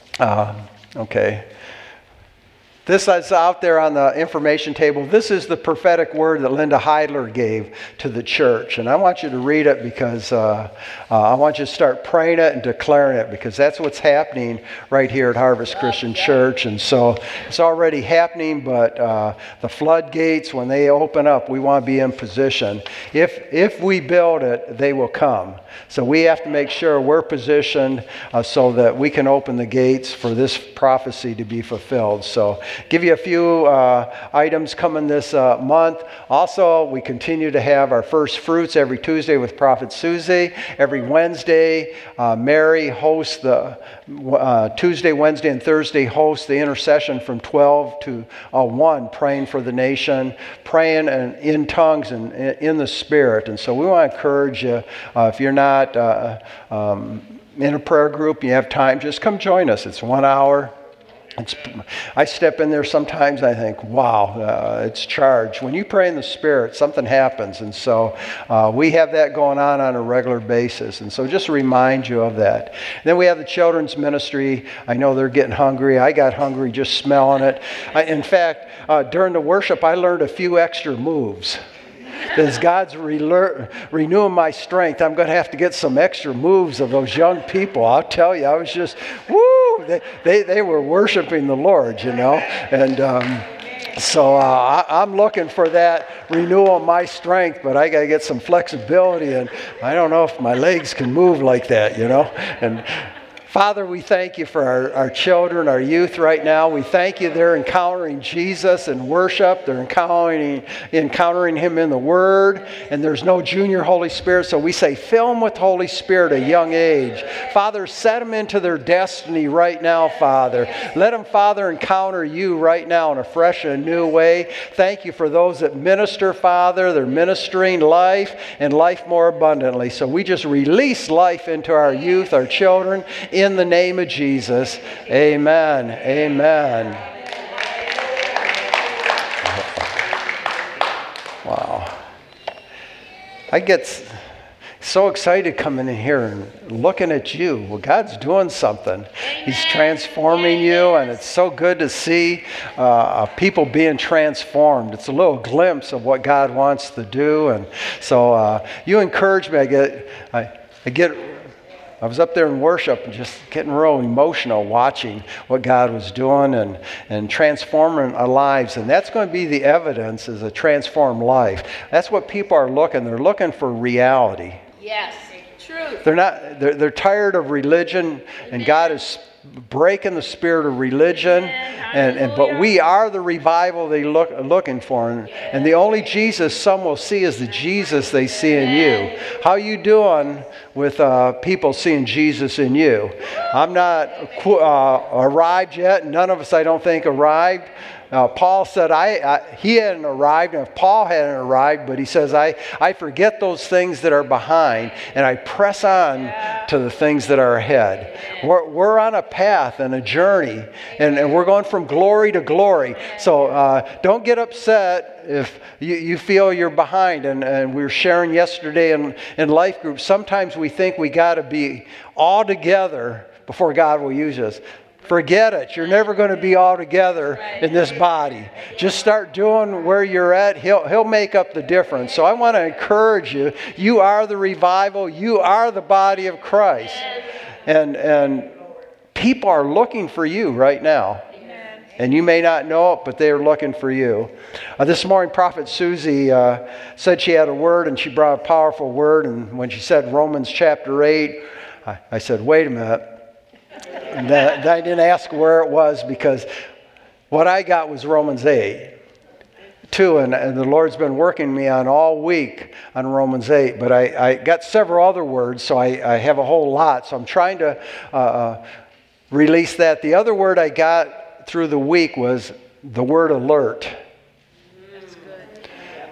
Okay. This is out there on the information table. This is the prophetic word that Linda Heidler gave to the church. And I want you to read it because I want you to start praying it and declaring it, because that's what's happening right here at Harvest Christian Church. And so it's already happening, but the floodgates, when they open up, we want to be in position. If we build it, they will come. So we have to make sure we're positioned so that we can open the gates for this prophecy to be fulfilled. So give you a few items coming this month. Also, we continue to have our first fruits every Tuesday with Prophet Susie. Every Wednesday, Mary hosts the Tuesday, Wednesday, and Thursday hosts the intercession from 12 to 1, praying for the nation, praying in tongues and in the Spirit. And so we want to encourage you, if you're not in a prayer group, you have time, just come join us. It's 1 hour. I step in there sometimes, I think, wow, it's charged. When you pray in the Spirit, something happens. And so we have that going on a regular basis. And so just to remind you of that. And then we have the children's ministry. I know they're getting hungry. I got hungry just smelling it. In fact, during the worship, I learned a few extra moves. As God's renewing my strength, I'm going to have to get some extra moves of those young people. I'll tell you, I was just, woo! They were worshiping the Lord, you know. And so I'm looking for that renewal of my strength, but I got to get some flexibility, and I don't know if my legs can move like that, you know. And Father, we thank you for our children, our youth right now. We thank you they're encountering Jesus in worship. They're encountering Him in the Word. And there's no junior Holy Spirit, so we say fill them with Holy Spirit at a young age. Father, set them into their destiny right now, Father. Let them, Father, encounter you right now in a fresh and new way. Thank you for those that minister, Father. They're ministering life and life more abundantly. So we just release life into our youth, our children, in the name of Jesus. Amen. Amen. Wow. I get so excited coming in here and looking at you. Well, God's doing something. He's transforming you, and it's so good to see people being transformed. It's a little glimpse of what God wants to do. And so you encourage me. I was up there in worship and just getting real emotional watching what God was doing and transforming our lives. And that's going to be the evidence, is a transformed life. That's what people are looking. They're looking for reality. Yes, truth. They're tired of religion, and God is breaking the spirit of religion, but we are the revival they're looking for, and the only Jesus some will see is the Jesus they see in you. How you doing with people seeing Jesus in you? I'm not arrived yet. None of us, I don't think, arrived. Paul said he hadn't arrived, and if Paul hadn't arrived, but he says, I forget those things that are behind, and I press on to the things that are ahead. We're on a path and a journey, and we're going from glory to glory. So don't get upset if you feel you're behind. And we were sharing yesterday in life groups, sometimes we think we got to be all together before God will use us. Forget it. You're never going to be all together in this body. Just start doing where you're at. He'll make up the difference. So I want to encourage you. You are the revival. You are the body of Christ. And people are looking for you right now. And you may not know it, but they are looking for you. This morning, Prophet Susie said she had a word, and she brought a powerful word. And when she said Romans chapter 8, I said, wait a minute. And I didn't ask where it was, because what I got was Romans 8. too, and the Lord's been working me on all week on Romans 8, but I got several other words, so I have a whole lot, so I'm trying to release that. The other word I got through the week was the word alert. That's good.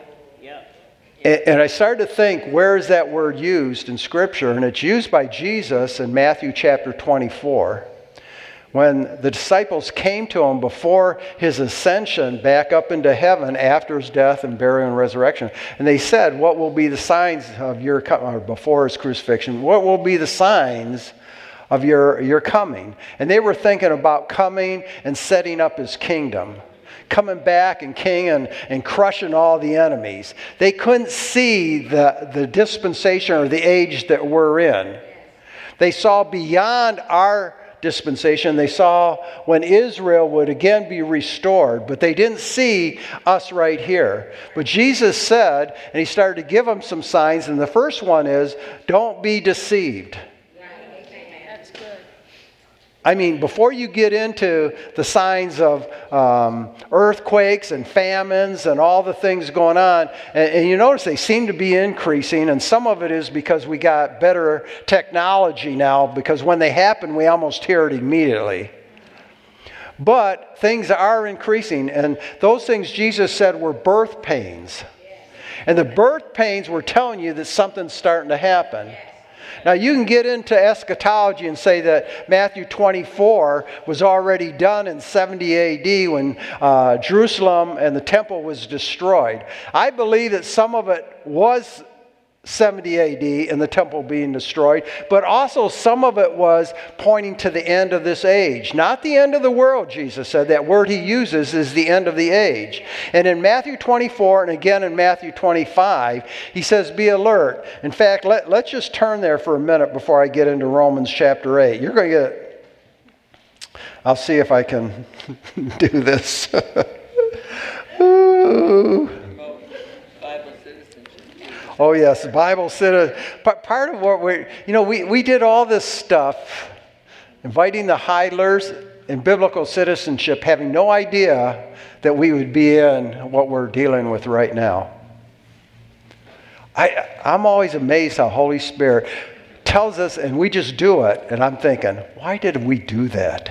And I started to think, where is that word used in Scripture? And it's used by Jesus in Matthew chapter 24. When the disciples came to him before his ascension back up into heaven after his death and burial and resurrection. And they said, what will be the signs of your coming, or before his crucifixion, what will be the signs of your coming? And they were thinking about coming and setting up his kingdom. Coming back and king and crushing all the enemies. They couldn't see the dispensation or the age that we're in. They saw beyond our dispensation. They saw when Israel would again be restored, but they didn't see us right here. But Jesus said, and he started to give them some signs, and the first one is, don't be deceived. That's good. I mean, before you get into the signs of earthquakes and famines and all the things going on, and you notice they seem to be increasing, and some of it is because we got better technology now, because when they happen, we almost hear it immediately. But things are increasing, and those things Jesus said were birth pains. And the birth pains were telling you that something's starting to happen. Now, you can get into eschatology and say that Matthew 24 was already done in 70 AD when Jerusalem and the temple was destroyed. I believe that some of it was 70 AD and the temple being destroyed, but also some of it was pointing to the end of this age. Not the end of the world, Jesus said. That word he uses is the end of the age. And in Matthew 24 and again in Matthew 25, he says, be alert. In fact, let's just turn there for a minute before I get into Romans chapter 8. You're going to get... I'll see if I can do this. Ooh. Oh yes, Bible citizen. Part of what we did all this stuff, inviting the Heidlers in biblical citizenship, having no idea that we would be in what we're dealing with right now. I'm always amazed how Holy Spirit tells us, and we just do it. And I'm thinking, why did we do that?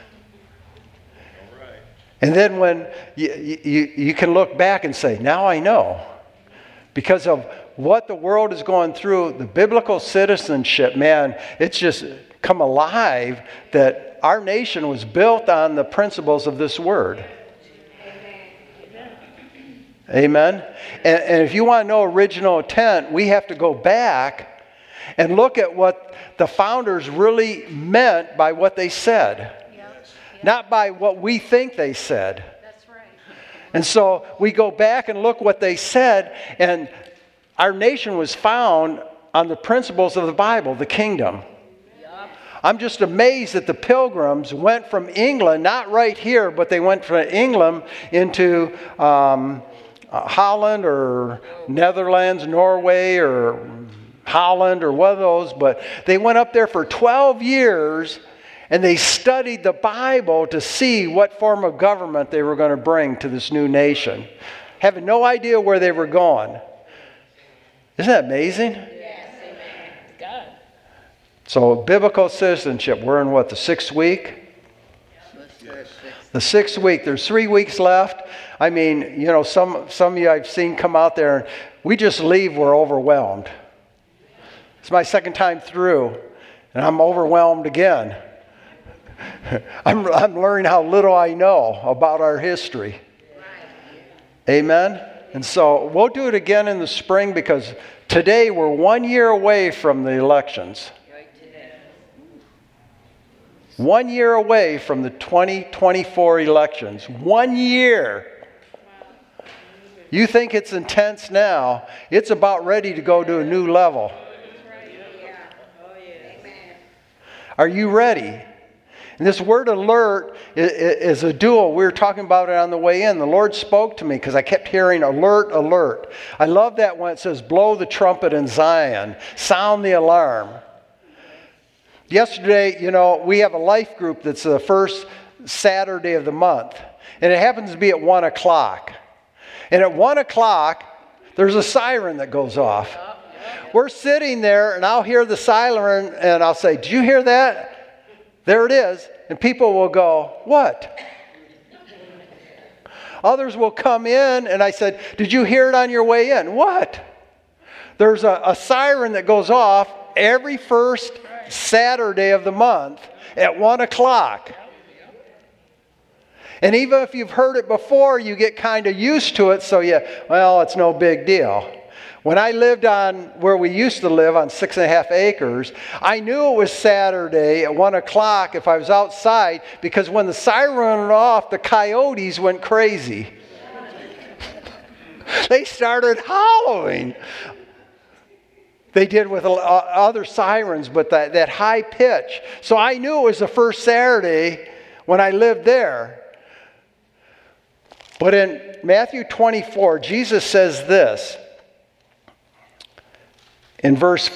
And then when you can look back and say, now I know, because of what the world is going through, the biblical citizenship, man, it's just come alive that our nation was built on the principles of this word. Amen? And if you want to know original intent, we have to go back and look at what the founders really meant by what they said. Not by what we think they said. That's right. And so we go back and look what they said, and our nation was found on the principles of the Bible, the kingdom. I'm just amazed that the Pilgrims went from England, not right here, but they went from England into Holland or Netherlands, Norway or Holland or one of those. But they went up there for 12 years and they studied the Bible to see what form of government they were going to bring to this new nation, having no idea where they were going. Isn't that amazing? Yes, amen. God. So biblical citizenship, we're in what, the 6th week? The 6th week. There's 3 weeks left. I mean, some of you I've seen come out there, and we just leave, we're overwhelmed. It's my second time through, and I'm overwhelmed again. I'm learning how little I know about our history. Amen? And so we'll do it again in the spring, because today we're 1 year away from the elections. 1 year away from the 2024 elections. 1 year. You think it's intense now. It's about ready to go to a new level. Are you ready? And this word alert is a dual. We were talking about it on the way in. The Lord spoke to me because I kept hearing alert, alert. I love that when it says blow the trumpet in Zion, sound the alarm. Yesterday, we have a life group that's the first Saturday of the month. And it happens to be at 1 o'clock. And at 1 o'clock, there's a siren that goes off. We're sitting there, and I'll hear the siren, and I'll say, "Did you hear that? There it is." And people will go, "What?" Others will come in, and I said, "Did you hear it on your way in?" "What?" There's a siren that goes off every first Saturday of the month at 1 o'clock. And even if you've heard it before, you get kind of used to it, so it's no big deal. When I lived on where we used to live on 6.5 acres, I knew it was Saturday at 1 o'clock if I was outside, because when the siren went off, the coyotes went crazy. They started howling. They did with other sirens, but that high pitch. So I knew it was the first Saturday when I lived there. But in Matthew 24, Jesus says this. In verse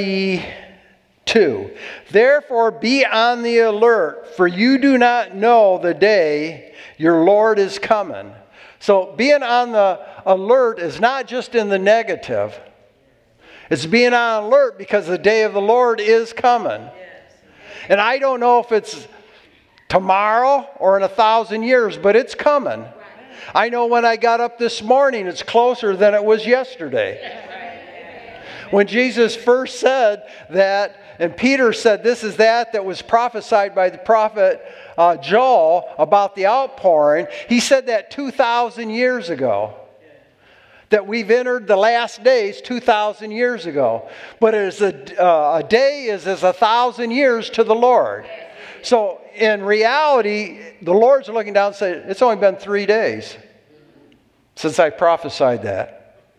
42, "Therefore be on the alert, for you do not know the day your Lord is coming." So being on the alert is not just in the negative. It's being on alert because the day of the Lord is coming. And I don't know if it's tomorrow or in 1,000 years, but it's coming. I know when I got up this morning, it's closer than it was yesterday. When Jesus first said that, and Peter said, "This is that was prophesied by the prophet Joel about the outpouring," he said that 2,000 years ago. That we've entered the last days 2,000 years ago. But as a day is as 1,000 years to the Lord. So in reality, the Lord's looking down and saying, "It's only been 3 days since I prophesied that."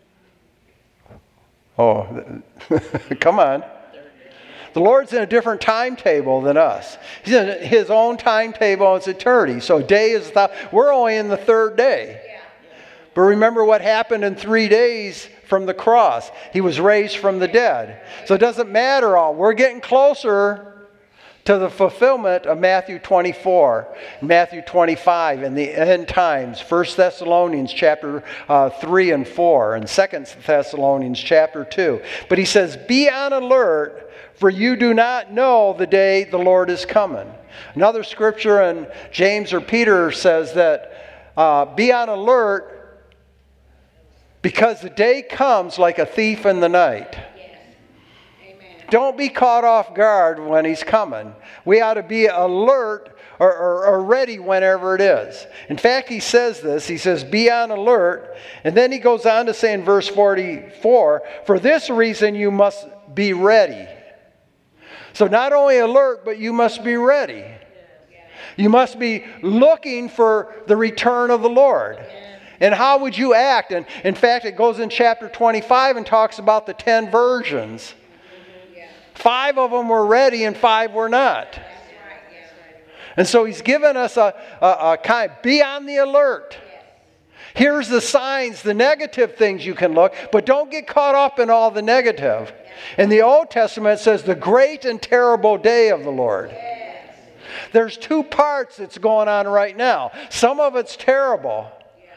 Oh, come on. The Lord's in a different timetable than us. He's in His own timetable, and it's eternity. So day is, we're only in the 3rd day. But remember what happened in 3 days from the cross. He was raised from the dead. So it doesn't matter all. We're getting closer to the fulfillment of Matthew 24, Matthew 25, and the end times. 1 Thessalonians chapter 3 and 4, and 2 Thessalonians chapter 2. But he says, "Be on alert, for you do not know the day the Lord is coming." Another scripture in James or Peter says that be on alert because the day comes like a thief in the night. Don't be caught off guard when He's coming. We ought to be alert or ready whenever it is. In fact, he says this. He says, "Be on alert." And then he goes on to say in verse 44, "For this reason you must be ready." So not only alert, but you must be ready. You must be looking for the return of the Lord. And how would you act? And in fact, it goes in chapter 25 and talks about the 10 virgins. 5 of them were ready and 5 were not. And so He's given us a kind of, be on the alert. Here's the signs, the negative things you can look, but don't get caught up in all the negative. In the Old Testament it says the great and terrible day of the Lord. There's 2 parts that's going on right now. Some of it's terrible.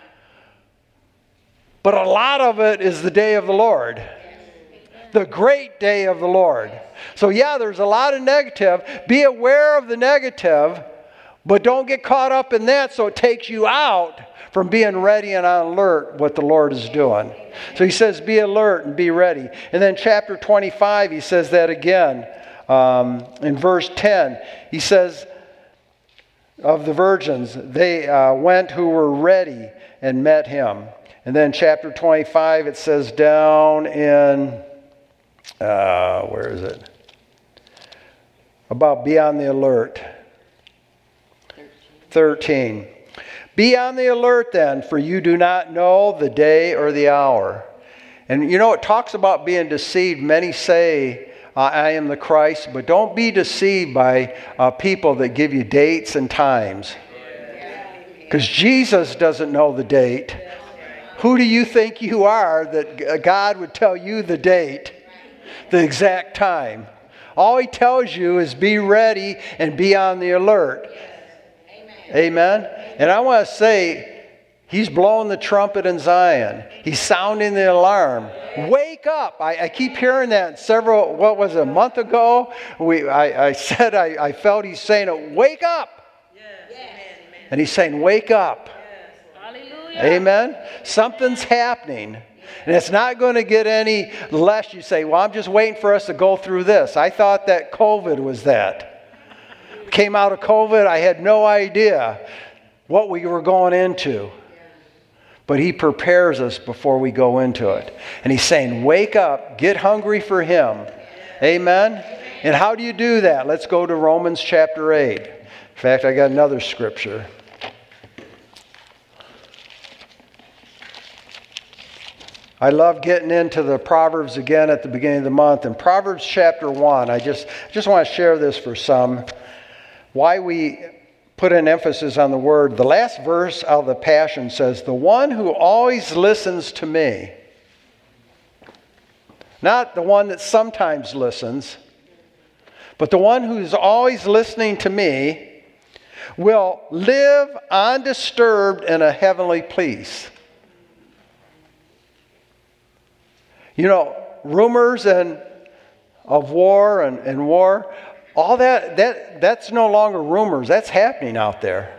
But a lot of it is the day of the Lord. The great day of the Lord. So there's a lot of negative. Be aware of the negative, but don't get caught up in that so it takes you out from being ready and on alert what the Lord is doing. So he says, be alert and be ready. And then chapter 25, he says that again. In verse 10, he says, of the virgins, they went who were ready and met him. And then chapter 25, it says down in, where is it? About be on the alert. 13. Be on the alert then, for you do not know the day or the hour. And it talks about being deceived. Many say, I am the Christ, but don't be deceived by people that give you dates and times. Because Jesus doesn't know the date. Who do you think you are that God would tell you the date, the exact time? All he tells you is be ready and be on the alert. Amen. And I want to say, He's blowing the trumpet in Zion. He's sounding the alarm. Wake up. I keep hearing that a month ago? I said I felt he's saying it, wake up. And he's saying, wake up. Amen? Something's happening. And it's not going to get any less. You say, well, I'm just waiting for us to go through this. I thought that COVID was that. Came out of COVID, I had no idea what we were going into. But he prepares us before we go into it. And he's saying, wake up, get hungry for him. Amen? And how do you do that? Let's go to Romans chapter 8. In fact, I got another scripture. I love getting into the Proverbs again at the beginning of the month. In Proverbs chapter 1, I just want to share this for some. Why we put an emphasis on the word. The last verse of the Passion says, the one who always listens to me. Not the one that sometimes listens, but the one who's always listening to me will live undisturbed in a heavenly peace. You know, rumors of war and war, all that's no longer rumors. That's happening out there.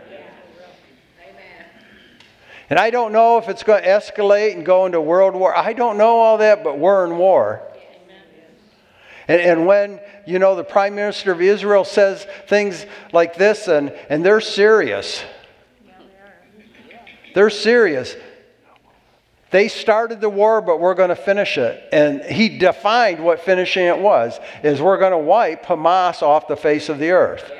And I don't know if it's going to escalate and go into World War. I don't know all that, but we're in war. And when, you know, the Prime Minister of Israel says things like this, and they're serious. They're serious. They started the war, but we're going to finish it. And he defined what finishing it was, is we're going to wipe Hamas off the face of the earth.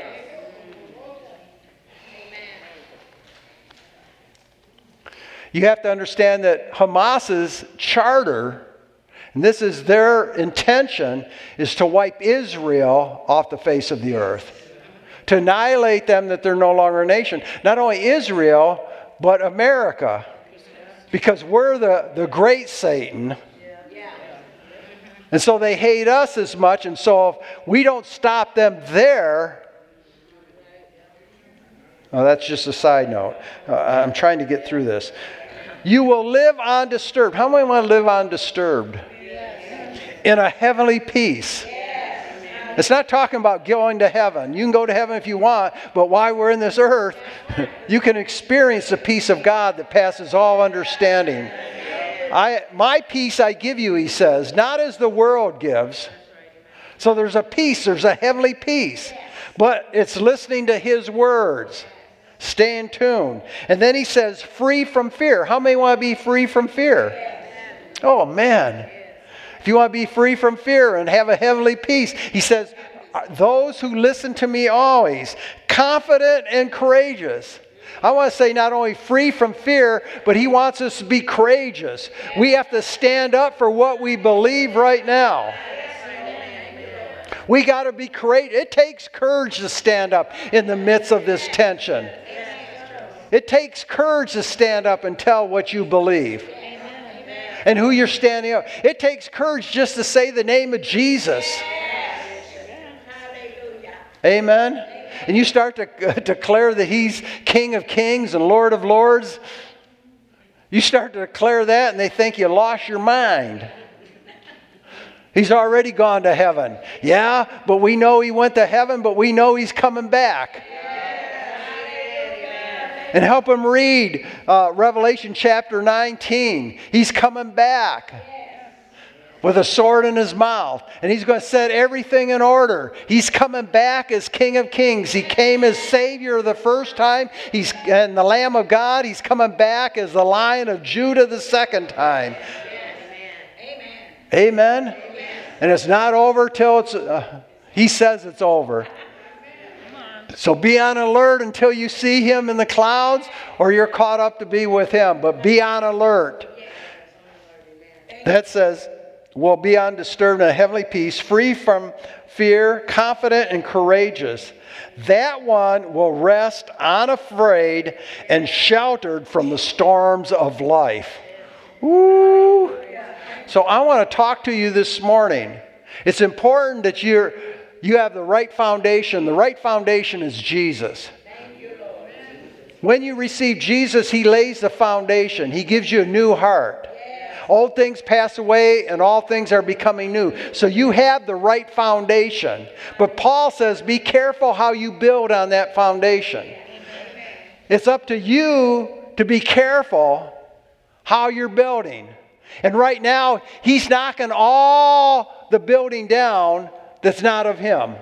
You have to understand that Hamas's charter, and this is their intention, is to wipe Israel off the face of the earth. To annihilate them, that they're no longer a nation. Not only Israel, but America. Because we're the great Satan. And so they hate us as much. And so if we don't stop them there... Oh, that's just a side note. I'm trying to get through this. You will live undisturbed. How many want to live undisturbed? In a heavenly peace. It's not talking about going to heaven. You can go to heaven if you want, but while we're in this earth, you can experience the peace of God that passes all understanding. My peace I give you, he says, not as the world gives. So there's a peace, there's a heavenly peace, but it's listening to his words. Stay in tune. And then he says, free from fear. How many want to be free from fear? Oh, man. If you want to be free from fear and have a heavenly peace, he says, those who listen to me always, confident and courageous. I want to say not only free from fear, but he wants us to be courageous. We have to stand up for what we believe right now. We got to be courageous. It takes courage to stand up in the midst of this tension. It takes courage to stand up and tell what you believe. And who you're standing up. It takes courage just to say the name of Jesus. Amen. And you start to declare that he's King of Kings and Lord of Lords. You start to declare that and they think you lost your mind. He's already gone to heaven. Yeah, but we know he went to heaven, but we know he's coming back. And help him read Revelation chapter 19. He's coming back with a sword in his mouth. And he's going to set everything in order. He's coming back as King of Kings. He came as Savior the first time. And the Lamb of God. He's coming back as the Lion of Judah the second time. Amen. Amen. And it's not over till he says it's over. So be on alert until you see him in the clouds, or you're caught up to be with him. But be on alert. That says, we'll be undisturbed in a heavenly peace, free from fear, confident and courageous. That one will rest unafraid and sheltered from the storms of life. Ooh. So I want to talk to you this morning. It's important that you have the right foundation. The right foundation is Jesus. When you receive Jesus, He lays the foundation. He gives you a new heart. Old things pass away and all things are becoming new. So you have the right foundation. But Paul says, be careful how you build on that foundation. It's up to you to be careful how you're building. And right now, he's knocking all the building down that's not of him.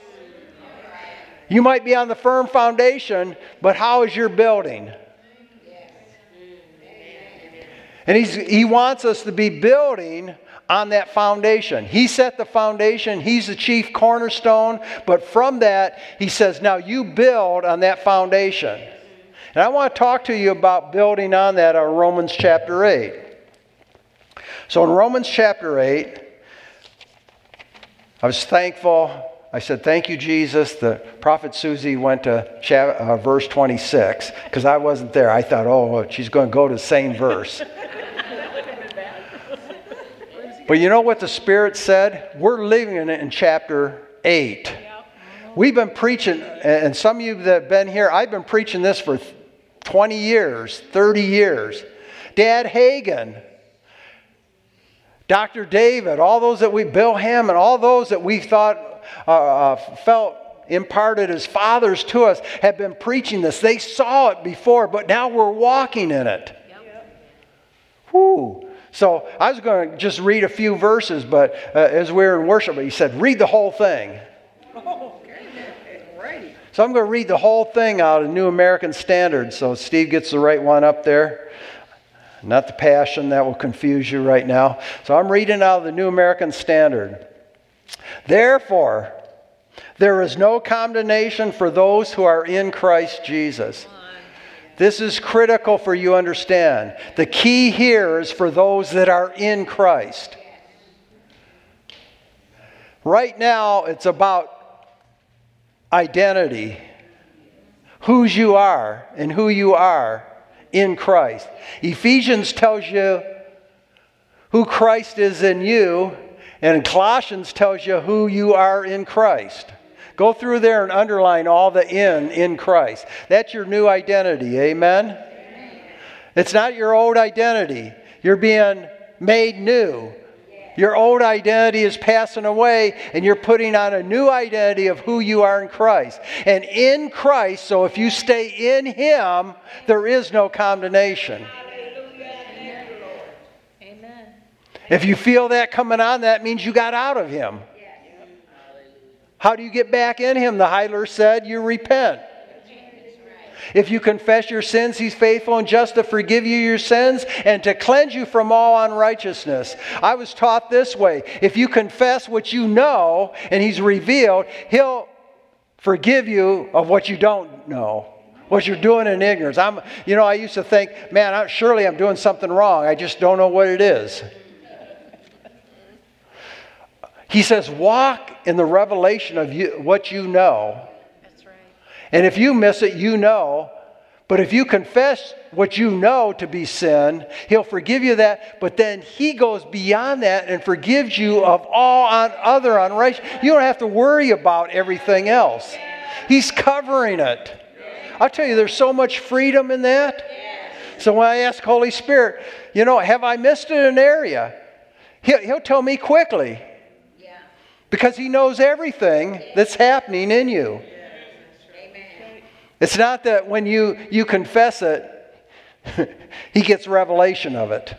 You might be on the firm foundation, but how is your building? And he wants us to be building on that foundation. He set the foundation. He's the chief cornerstone. But from that, he says, now you build on that foundation. And I want to talk to you about building on that in Romans chapter 8. So in Romans chapter 8, I was thankful. I said, thank you, Jesus. The prophet Susie went to verse 26 because I wasn't there. I thought, oh, she's going to go to the same verse. But you know what the Spirit said? We're living in chapter 8. We've been preaching, and some of you that have been here, I've been preaching this for 20 years, 30 years. Dad Hagin, Dr. David, all those that Bill Hammond, all those that we thought felt imparted as fathers to us have been preaching this. They saw it before, but now we're walking in it. Whew. So I was going to just read a few verses, but as we were in worship, he said, read the whole thing. So I'm going to read the whole thing out of New American Standard. So Steve gets the right one up there. Not the Passion, that will confuse you right now. So I'm reading out of the New American Standard. Therefore, there is no condemnation for those who are in Christ Jesus. This is critical for you to understand. The key here is for those that are in Christ. Right now, it's about identity. Whose you are and who you are in Christ. Ephesians tells you who Christ is in you, and Colossians tells you who you are in Christ. Go through there and underline all the in Christ. That's your new identity. Amen? It's not your old identity. You're being made new. Your old identity is passing away and you're putting on a new identity of who you are in Christ. And in Christ, so if you stay in Him, there is no condemnation. Amen. If you feel that coming on, that means you got out of Him. How do you get back in Him? The Heiler said, you repent. If you confess your sins, He's faithful and just to forgive you your sins and to cleanse you from all unrighteousness. I was taught this way. If you confess what you know and He's revealed, He'll forgive you of what you don't know, what you're doing in ignorance. I used to think, man, surely I'm doing something wrong. I just don't know what it is. He says, walk in the revelation of what you know. That's right. And if you miss it, you know. But if you confess what you know to be sin, He'll forgive you that. But then He goes beyond that and forgives you of all other unrighteousness. You don't have to worry about everything else. He's covering it. I'll tell you, there's so much freedom in that. So when I ask Holy Spirit, have I missed it in an area? He'll tell me quickly. Because He knows everything that's happening in you. It's not that when you confess it, He gets revelation of it.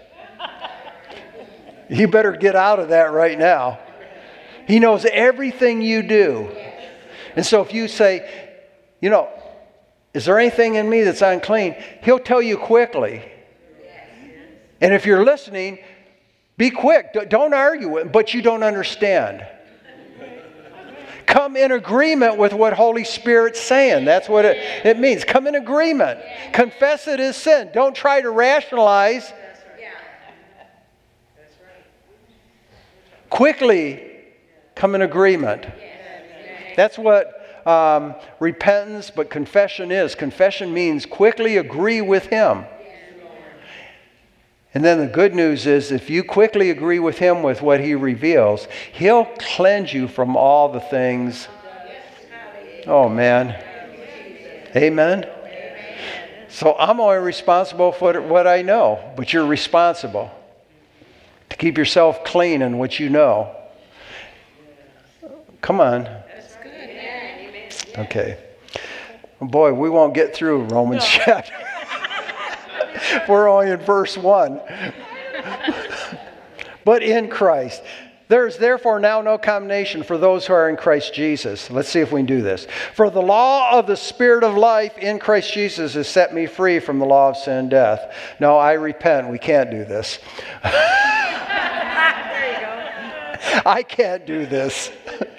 You better get out of that right now. He knows everything you do. And so if you say, is there anything in me that's unclean? He'll tell you quickly. And if you're listening, be quick. Don't argue, but you don't understand. Come in agreement with what Holy Spirit's saying. That's what it means. Come in agreement. Confess it as sin. Don't try to rationalize. Quickly come in agreement. That's what repentance, but confession is. Confession means quickly agree with Him. And then the good news is if you quickly agree with Him with what He reveals, He'll cleanse you from all the things. Oh, man. Amen? So I'm only responsible for what I know, but you're responsible to keep yourself clean in what you know. Come on. That's good. Okay. Boy, we won't get through Romans chapter. We're only in verse 1. But in Christ. There is therefore now no condemnation for those who are in Christ Jesus. Let's see if we can do this. For the law of the Spirit of life in Christ Jesus has set me free from the law of sin and death. No, I repent. We can't do this. There you go. I can't do this.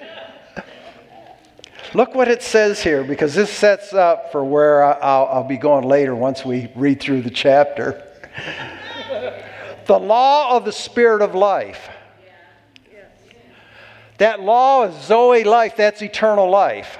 Look what it says here, because this sets up for where I'll be going later once we read through the chapter. The law of the Spirit of life. That law is Zoe life, that's eternal life.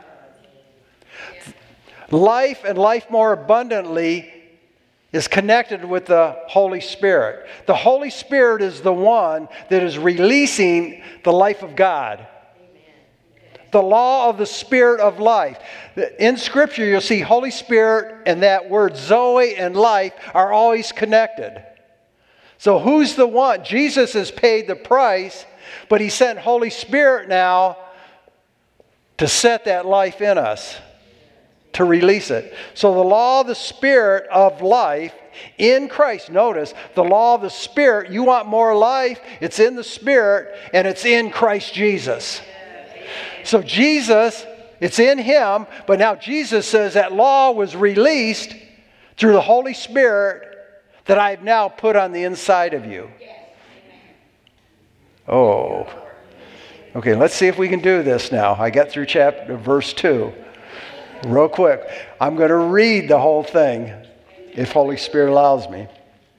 Life and life more abundantly is connected with the Holy Spirit. The Holy Spirit is the one that is releasing the life of God. The law of the Spirit of life. In Scripture, you'll see Holy Spirit and that word Zoe and life are always connected. So who's the one? Jesus has paid the price, but He sent Holy Spirit now to set that life in us, to release it. So the law of the Spirit of life in Christ. Notice, the law of the Spirit, you want more life, it's in the Spirit, and it's in Christ Jesus. So Jesus, it's in Him, but now Jesus says that law was released through the Holy Spirit that I've now put on the inside of you. Oh. Okay, let's see if we can do this now. I got through verse 2. Real quick. I'm going to read the whole thing, if Holy Spirit allows me.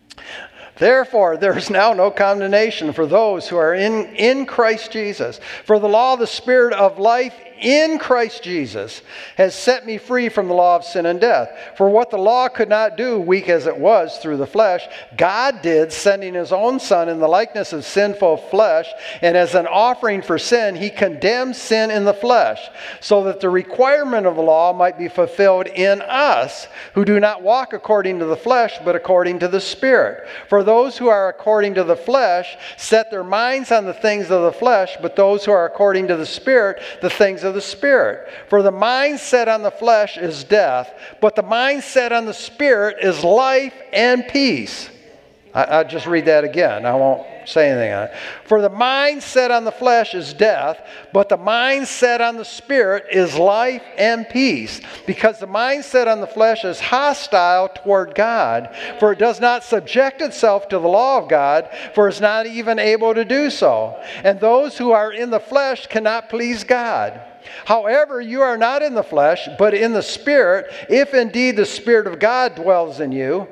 Therefore, there is now no condemnation for those who are in Christ Jesus. For the law of the Spirit of life in Christ Jesus has set me free from the law of sin and death. For what the law could not do, weak as it was through the flesh, God did, sending His own Son in the likeness of sinful flesh, and as an offering for sin, He condemned sin in the flesh, so that the requirement of the law might be fulfilled in us, who do not walk according to the flesh, but according to the Spirit. For those who are according to the flesh set their minds on the things of the flesh, but those who are according to the Spirit, the things of the Spirit. For the mind set on the flesh is death, but the mind set on the Spirit is life and peace. I'll just read that again. I won't say anything on it. For the mind set on the flesh is death, but the mind set on the Spirit is life and peace. Because the mind set on the flesh is hostile toward God, for it does not subject itself to the law of God, for it is not even able to do so. And those who are in the flesh cannot please God. However, you are not in the flesh, but in the Spirit, if indeed the Spirit of God dwells in you.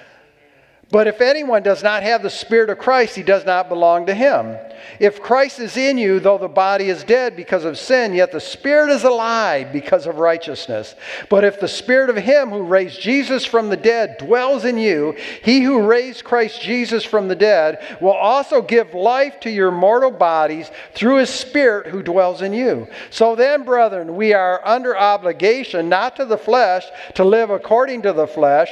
But if anyone does not have the Spirit of Christ, he does not belong to Him. If Christ is in you, though the body is dead because of sin, yet the Spirit is alive because of righteousness. But if the Spirit of Him who raised Jesus from the dead dwells in you, He who raised Christ Jesus from the dead will also give life to your mortal bodies through His Spirit who dwells in you. So then, brethren, we are under obligation, not to the flesh, to live according to the flesh.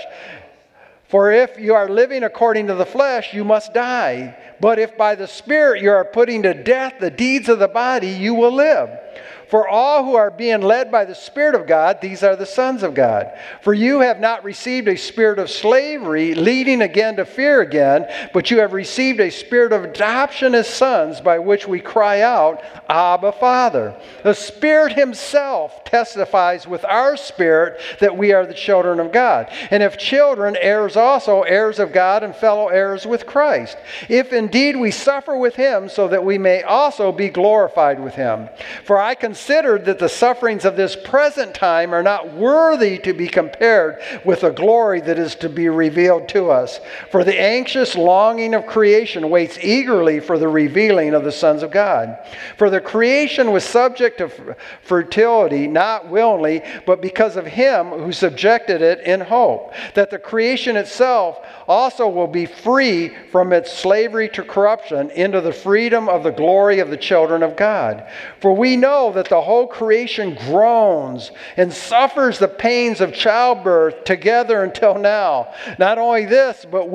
For if you are living according to the flesh, you must die. But if by the Spirit you are putting to death the deeds of the body, you will live. For all who are being led by the Spirit of God, these are the sons of God. For you have not received a spirit of slavery, leading again to fear again, but you have received a spirit of adoption as sons, by which we cry out, Abba, Father. The Spirit Himself testifies with our spirit that we are the children of God. And if children, heirs also, heirs of God and fellow heirs with Christ. If indeed we suffer with Him, so that we may also be glorified with Him. For I considered that the sufferings of this present time are not worthy to be compared with the glory that is to be revealed to us. For the anxious longing of creation waits eagerly for the revealing of the sons of God. For the creation was subject to fertility, not willingly, but because of Him who subjected it in hope, that the creation itself also will be free from its slavery to corruption into the freedom of the glory of the children of God. For we know that that the whole creation groans and suffers the pains of childbirth together until now. Not only this, but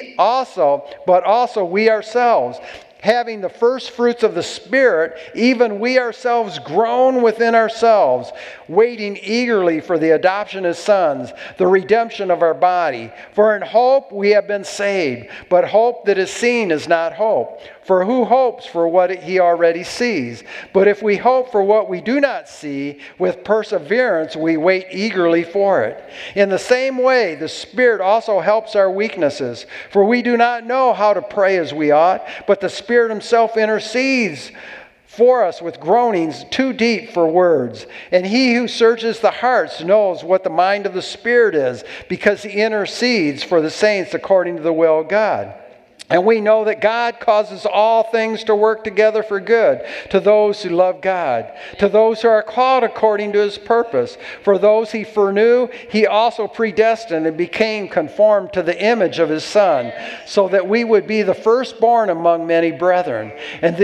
also we ourselves, having the first fruits of the Spirit, even we ourselves groan within ourselves, waiting eagerly for the adoption as sons, the redemption of our body. For in hope we have been saved, but hope that is seen is not hope. For who hopes for what he already sees? But if we hope for what we do not see, with perseverance we wait eagerly for it. In the same way, the Spirit also helps our weaknesses. For we do not know how to pray as we ought, but the Spirit himself intercedes for us with groanings too deep for words. And he who searches the hearts knows what the mind of the Spirit is, because he intercedes for the saints according to the will of God. And we know that God causes all things to work together for good to those who love God, to those who are called according to his purpose. For those he foreknew, he also predestined and became conformed to the image of his Son, so that we would be the firstborn among many brethren. And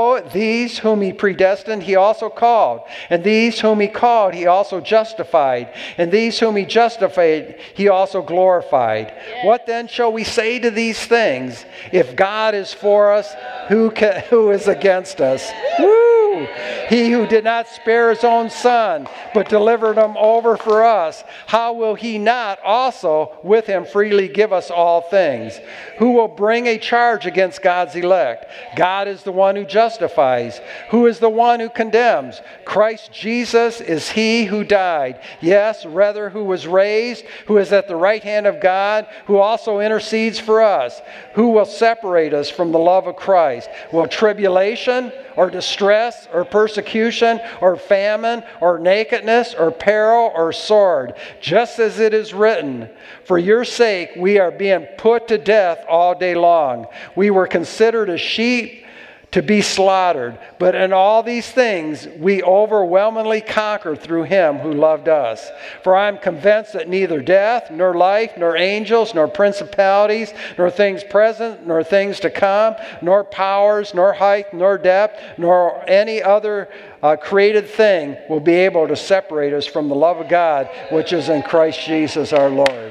these whom he predestined, he also called. And these whom he called, he also justified. And these whom he justified, he also glorified. What then shall we say to these things? If God is for us, who is against us? Woo! He who did not spare his own Son, but delivered him over for us, how will he not also with him freely give us all things? Who will bring a charge against God's elect? God is the one who justifies. Who is the one who condemns? Christ Jesus is he who died. Yes, rather, who was raised, who is at the right hand of God, who also intercedes for us. Who will separate us from the love of Christ? Will tribulation or distress or persecution or famine or nakedness or peril or sword? Just as it is written, for your sake we are being put to death all day long. We were considered as sheep to be slaughtered. But in all these things we overwhelmingly conquer through him who loved us. For I am convinced that neither death, nor life, nor angels, nor principalities, nor things present, nor things to come, nor powers, nor height, nor depth, nor any other created thing will be able to separate us from the love of God, which is in Christ Jesus our Lord.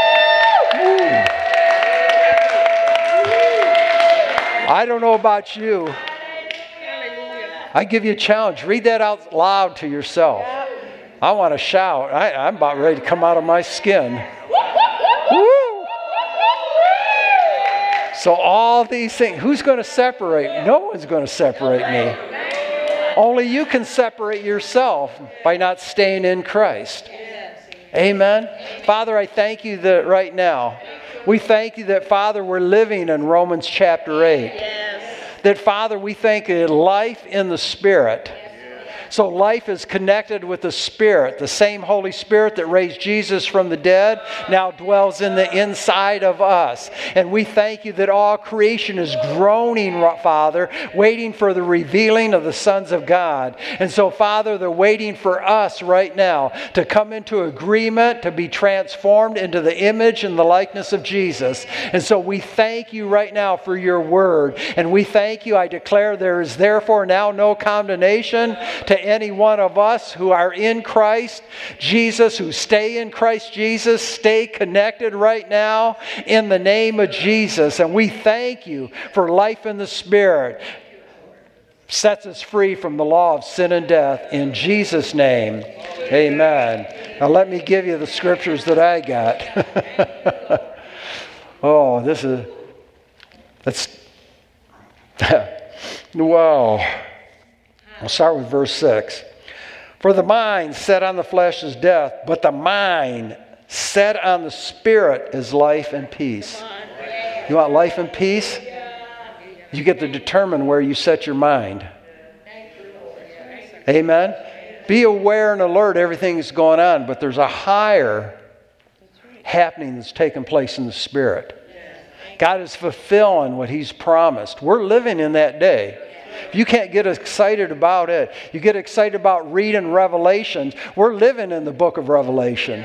I don't know about you. I give you a challenge. Read that out loud to yourself. I want to shout. I'm about ready to come out of my skin. Woo! So all these things, who's going to separate? No one's going to separate me. Only you can separate yourself by not staying in Christ. Amen. Father, I thank you that right now, we thank you that, Father, we're living in Romans chapter 8. Yes. That, Father, we thank you life in the Spirit. So life is connected with the Spirit. The same Holy Spirit that raised Jesus from the dead now dwells in the inside of us. And we thank you that all creation is groaning, Father, waiting for the revealing of the sons of God. And so, Father, they're waiting for us right now to come into agreement, to be transformed into the image and the likeness of Jesus. And so we thank you right now for your word. And we thank you, I declare there is therefore now no condemnation to any one of us who are in Christ Jesus, who stay in Christ Jesus, stay connected right now in the name of Jesus. And we thank you for life in the Spirit. Sets us free from the law of sin and death. In Jesus' name, amen. Now let me give you the scriptures that I got. Oh, that's wow. I'll start with verse 6. For the mind set on the flesh is death, but the mind set on the Spirit is life and peace. You want life and peace? You get to determine where you set your mind. Amen? Be aware and alert, everything's going on, but there's a higher happening that's taking place in the Spirit. God is fulfilling what He's promised. We're living in that day. If you can't get excited about it, you get excited about reading Revelations. We're living in the book of Revelation.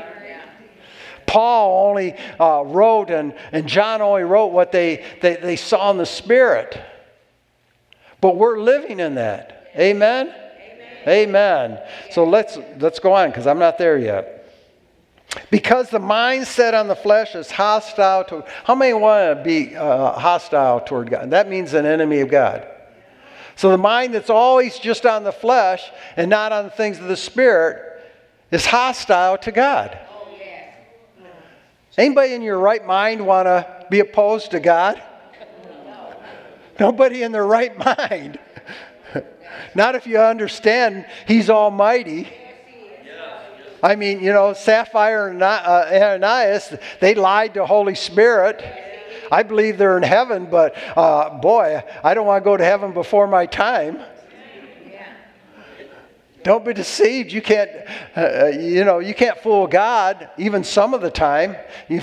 Paul only wrote and John only wrote what they saw in the Spirit. But we're living in that. Amen? Amen. So let's go on, because I'm not there yet. Because the mind set on the flesh is hostile to... How many want to be hostile toward God? That means an enemy of God. So the mind that's always just on the flesh and not on the things of the Spirit is hostile to God. Anybody in your right mind want to be opposed to God? Nobody in their right mind. Not if you understand He's almighty. I mean, Sapphire and Ananias, they lied to Holy Spirit. I believe they're in heaven, but boy, I don't want to go to heaven before my time. Don't be deceived. You can't, you can't fool God even some of the time. You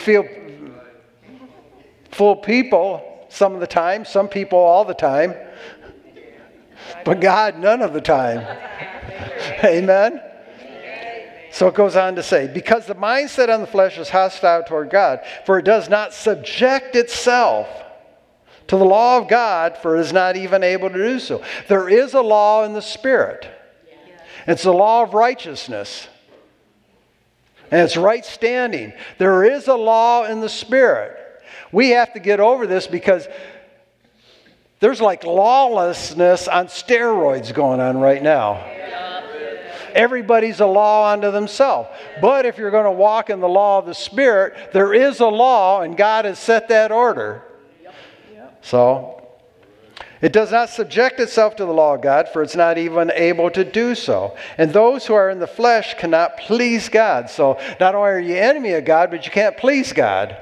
fool people some of the time, some people all the time, but God none of the time. Amen. So it goes on to say, because the mindset on the flesh is hostile toward God, for it does not subject itself to the law of God, for it is not even able to do so. There is a law in the Spirit. It's the law of righteousness. And it's right standing. There is a law in the Spirit. We have to get over this because there's like lawlessness on steroids going on right now. Everybody's a law unto themselves. But if you're going to walk in the law of the Spirit, there is a law, and God has set that order. So, it does not subject itself to the law of God, for it's not even able to do so. And those who are in the flesh cannot please God. So, not only are you enemy of God, but you can't please God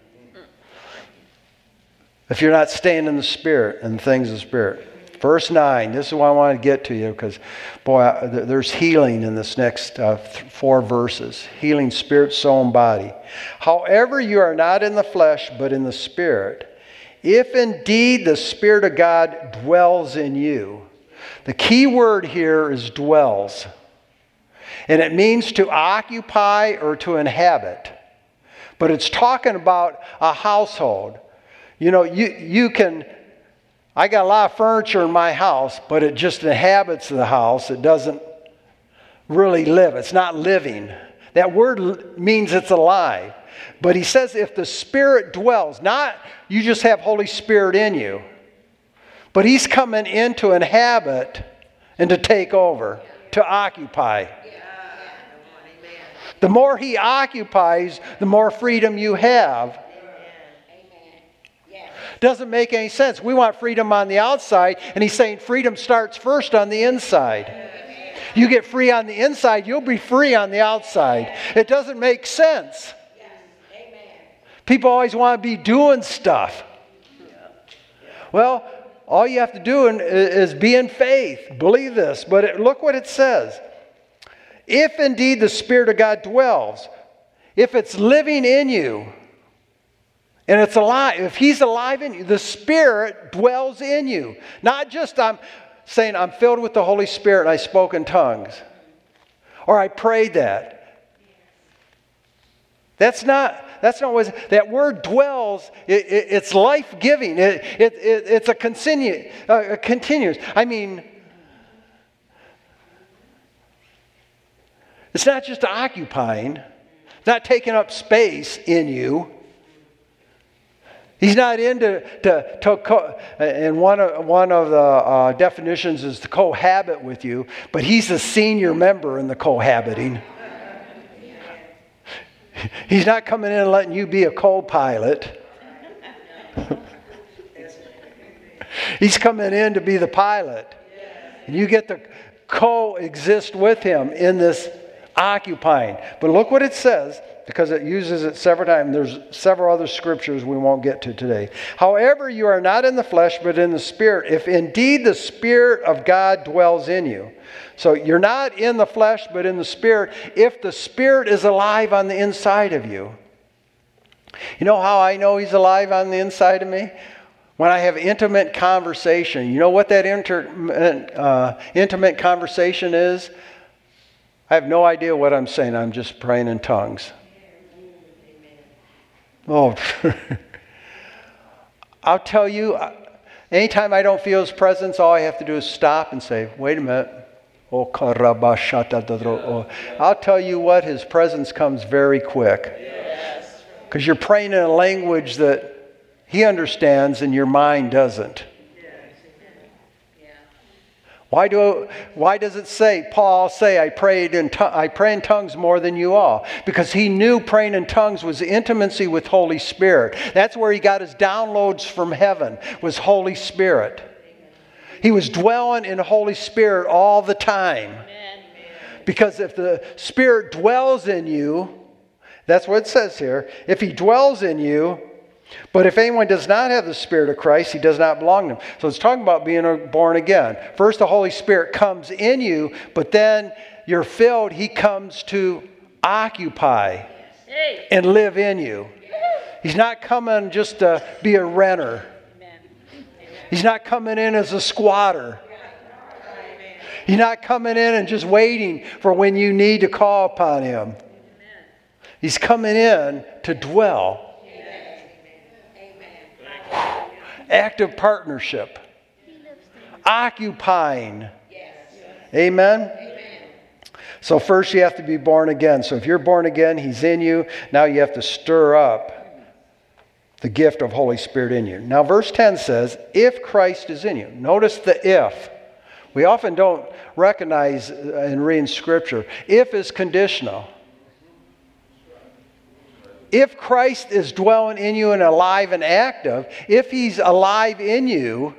if you're not staying in the Spirit and the things of the Spirit. Verse 9, this is what I want to get to you because, boy, there's healing in this next 4 verses. Healing spirit, soul, and body. However, you are not in the flesh, but in the Spirit. If indeed the Spirit of God dwells in you. The key word here is dwells. And it means to occupy or to inhabit. But it's talking about a household. You can... I got a lot of furniture in my house, but it just inhabits the house. It doesn't really live. It's not living. That word means it's alive. But he says if the Spirit dwells, not you just have Holy Spirit in you, but He's coming in to inhabit and to take over, to occupy. The more He occupies, the more freedom you have. Doesn't make any sense. We want freedom on the outside, and He's saying freedom starts first on the inside. You get free on the inside, you'll be free on the outside. It doesn't make sense. People always want to be doing stuff. Well, all you have to do is be in faith. Believe this. But look what it says. If indeed the Spirit of God dwells, if it's living in you, and it's alive. If He's alive in you, the Spirit dwells in you. Not just I'm saying I'm filled with the Holy Spirit and I spoke in tongues. Or I prayed that. That's not what that word dwells. It's life-giving. It's a continuous. I mean, it's not just occupying. It's not taking up space in you. He's not into and one of the definitions is to cohabit with you, but He's a senior member in the cohabiting. He's not coming in and letting you be a co-pilot. He's coming in to be the pilot. And you get to coexist with Him in this occupying. But look what it says. Because it uses it several times. There's several other scriptures we won't get to today. However, you are not in the flesh, but in the Spirit, if indeed the Spirit of God dwells in you. So you're not in the flesh, but in the Spirit, if the Spirit is alive on the inside of you. You know how I know He's alive on the inside of me? When I have intimate conversation. You know what that intimate conversation is? I have no idea what I'm saying. I'm just praying in tongues. Oh, I'll tell you, anytime I don't feel His presence, all I have to do is stop and say, wait a minute. I'll tell you what, his presence comes very quick. Because you're praying in a language that he understands and your mind doesn't. Why does it say, Paul say, I pray in tongues more than you all? Because he knew praying in tongues was intimacy with Holy Spirit. That's where he got his downloads from heaven, was Holy Spirit. He was dwelling in the Holy Spirit all the time. Because if the Spirit dwells in you, that's what it says here. If he dwells in you, but if anyone does not have the Spirit of Christ, he does not belong to him. So it's talking about being born again. First, the Holy Spirit comes in you, but then you're filled. He comes to occupy and live in you. He's not coming just to be a renter. He's not coming in as a squatter. He's not coming in and just waiting for when you need to call upon him. He's coming in to dwell. Active partnership. Occupying. Amen? So first you have to be born again. So if you're born again, he's in you. Now you have to stir up the gift of Holy Spirit in you. Now verse 10 says, if Christ is in you. Notice the if. We often don't recognize in reading Scripture. If is conditional. If Christ is dwelling in you and alive and active, if he's alive in you,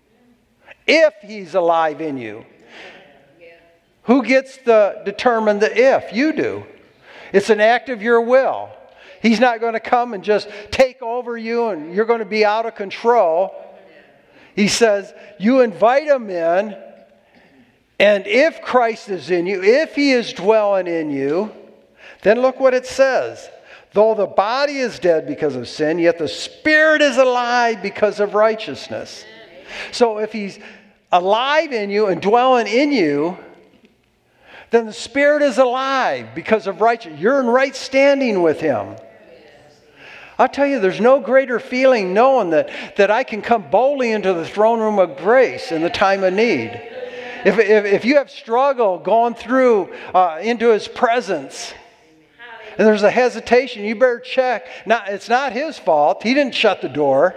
who gets to determine the if? You do. It's an act of your will. He's not going to come and just take over you and you're going to be out of control. He says, you invite him in, and if Christ is in you, if he is dwelling in you, then look what it says. Though the body is dead because of sin, yet the Spirit is alive because of righteousness. So if he's alive in you and dwelling in you, then the Spirit is alive because of righteousness. You're in right standing with him. I'll tell you, there's no greater feeling knowing that I can come boldly into the throne room of grace in the time of need. If you have struggle going through into his presence, and there's a hesitation, you better check. Now, it's not his fault. He didn't shut the door.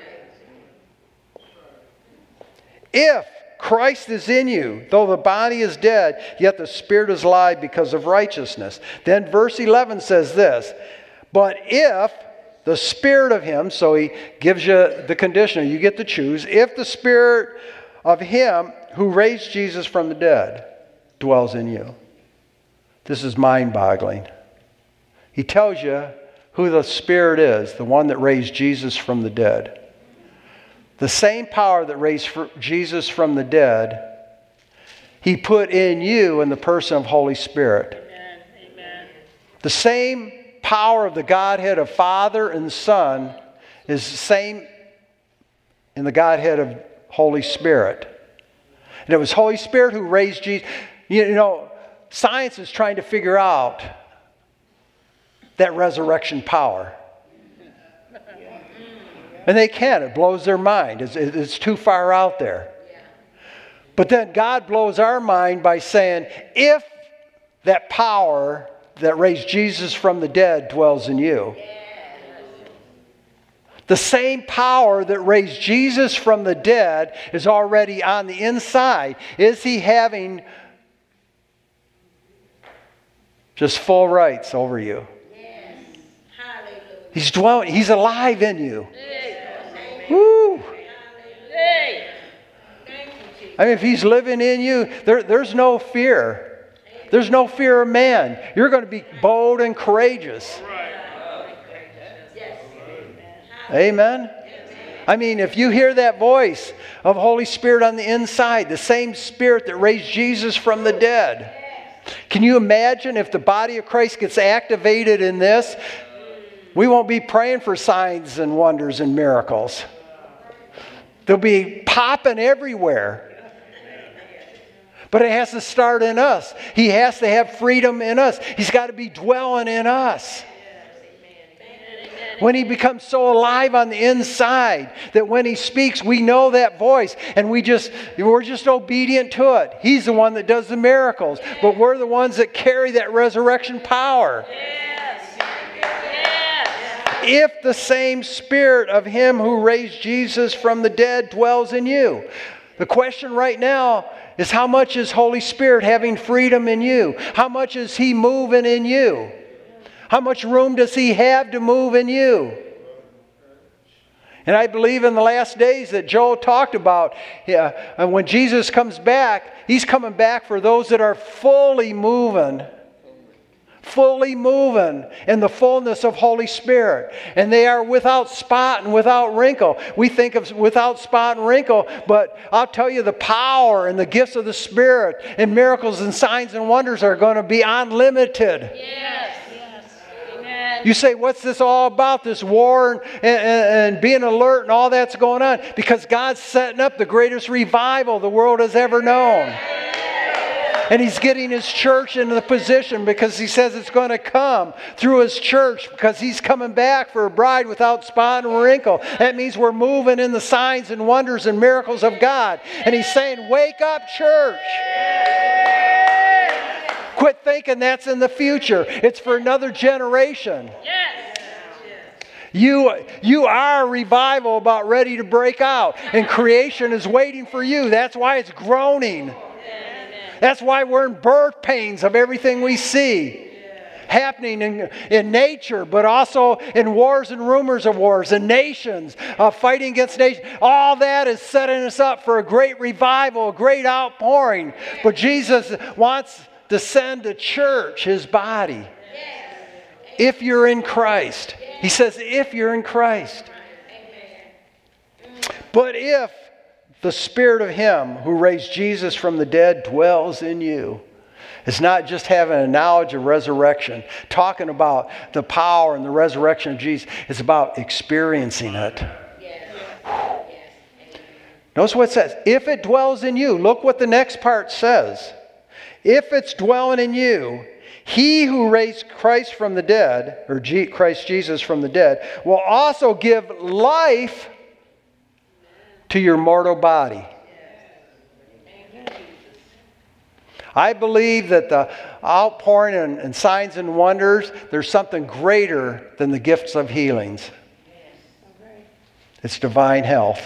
If Christ is in you, though the body is dead, yet the Spirit is alive because of righteousness. Then verse 11 says this, but if the Spirit of him, so he gives you the conditional, you get to choose, if the Spirit of him who raised Jesus from the dead dwells in you. This is mind-boggling. He tells you who the Spirit is, the one that raised Jesus from the dead. The same power that raised Jesus from the dead, he put in you in the person of Holy Spirit. Amen. The same power of the Godhead of Father and Son is the same in the Godhead of Holy Spirit. And it was Holy Spirit who raised Jesus. You know, science is trying to figure out that resurrection power. And they can't. It blows their mind. It's too far out there. But then God blows our mind by saying, if that power that raised Jesus from the dead dwells in you, the same power that raised Jesus from the dead is already on the inside. Is he having just full rights over you? He's dwelling. He's alive in you. Woo! I mean, if he's living in you, there's no fear. There's no fear of man. You're going to be bold and courageous. Amen? I mean, if you hear that voice of Holy Spirit on the inside, the same Spirit that raised Jesus from the dead, can you imagine if the body of Christ gets activated in this? We won't be praying for signs and wonders and miracles. They'll be popping everywhere. But it has to start in us. He has to have freedom in us. He's got to be dwelling in us. When He becomes so alive on the inside that when He speaks, we know that voice and we're just obedient to it. He's the one that does the miracles, but we're the ones that carry that resurrection power. If the same Spirit of Him who raised Jesus from the dead dwells in you. The question right now is, how much is Holy Spirit having freedom in you? How much is He moving in you? How much room does He have to move in you? And I believe in the last days that Joel talked about, when Jesus comes back, He's coming back for those that are fully moving in the fullness of Holy Spirit. And they are without spot and without wrinkle. We think of without spot and wrinkle, but I'll tell you, the power and the gifts of the Spirit and miracles and signs and wonders are going to be unlimited. Yes. Amen. You say, what's this all about, this war and being alert and all that's going on? Because God's setting up the greatest revival the world has ever known. And He's getting His church into the position because He says it's going to come through His church, because He's coming back for a bride without spot and wrinkle. That means we're moving in the signs and wonders and miracles of God. And He's saying, wake up, church. Quit thinking that's in the future. It's for another generation. You are a revival about ready to break out. And creation is waiting for you. That's why it's groaning. That's why we're in birth pains of everything we see happening in nature, but also in wars and rumors of wars, and nations fighting against nations. All that is setting us up for a great revival, a great outpouring. But Jesus wants to send a church, His body. If you're in Christ. He says, if you're in Christ. But if the Spirit of Him who raised Jesus from the dead dwells in you. It's not just having a knowledge of resurrection, talking about the power and the resurrection of Jesus. It's about experiencing it. Notice what it says. If it dwells in you, look what the next part says. If it's dwelling in you, He who raised Christ from the dead, or Christ Jesus from the dead, will also give life to your mortal body. I believe that the outpouring and signs and wonders, there's something greater than the gifts of healings. It's divine health.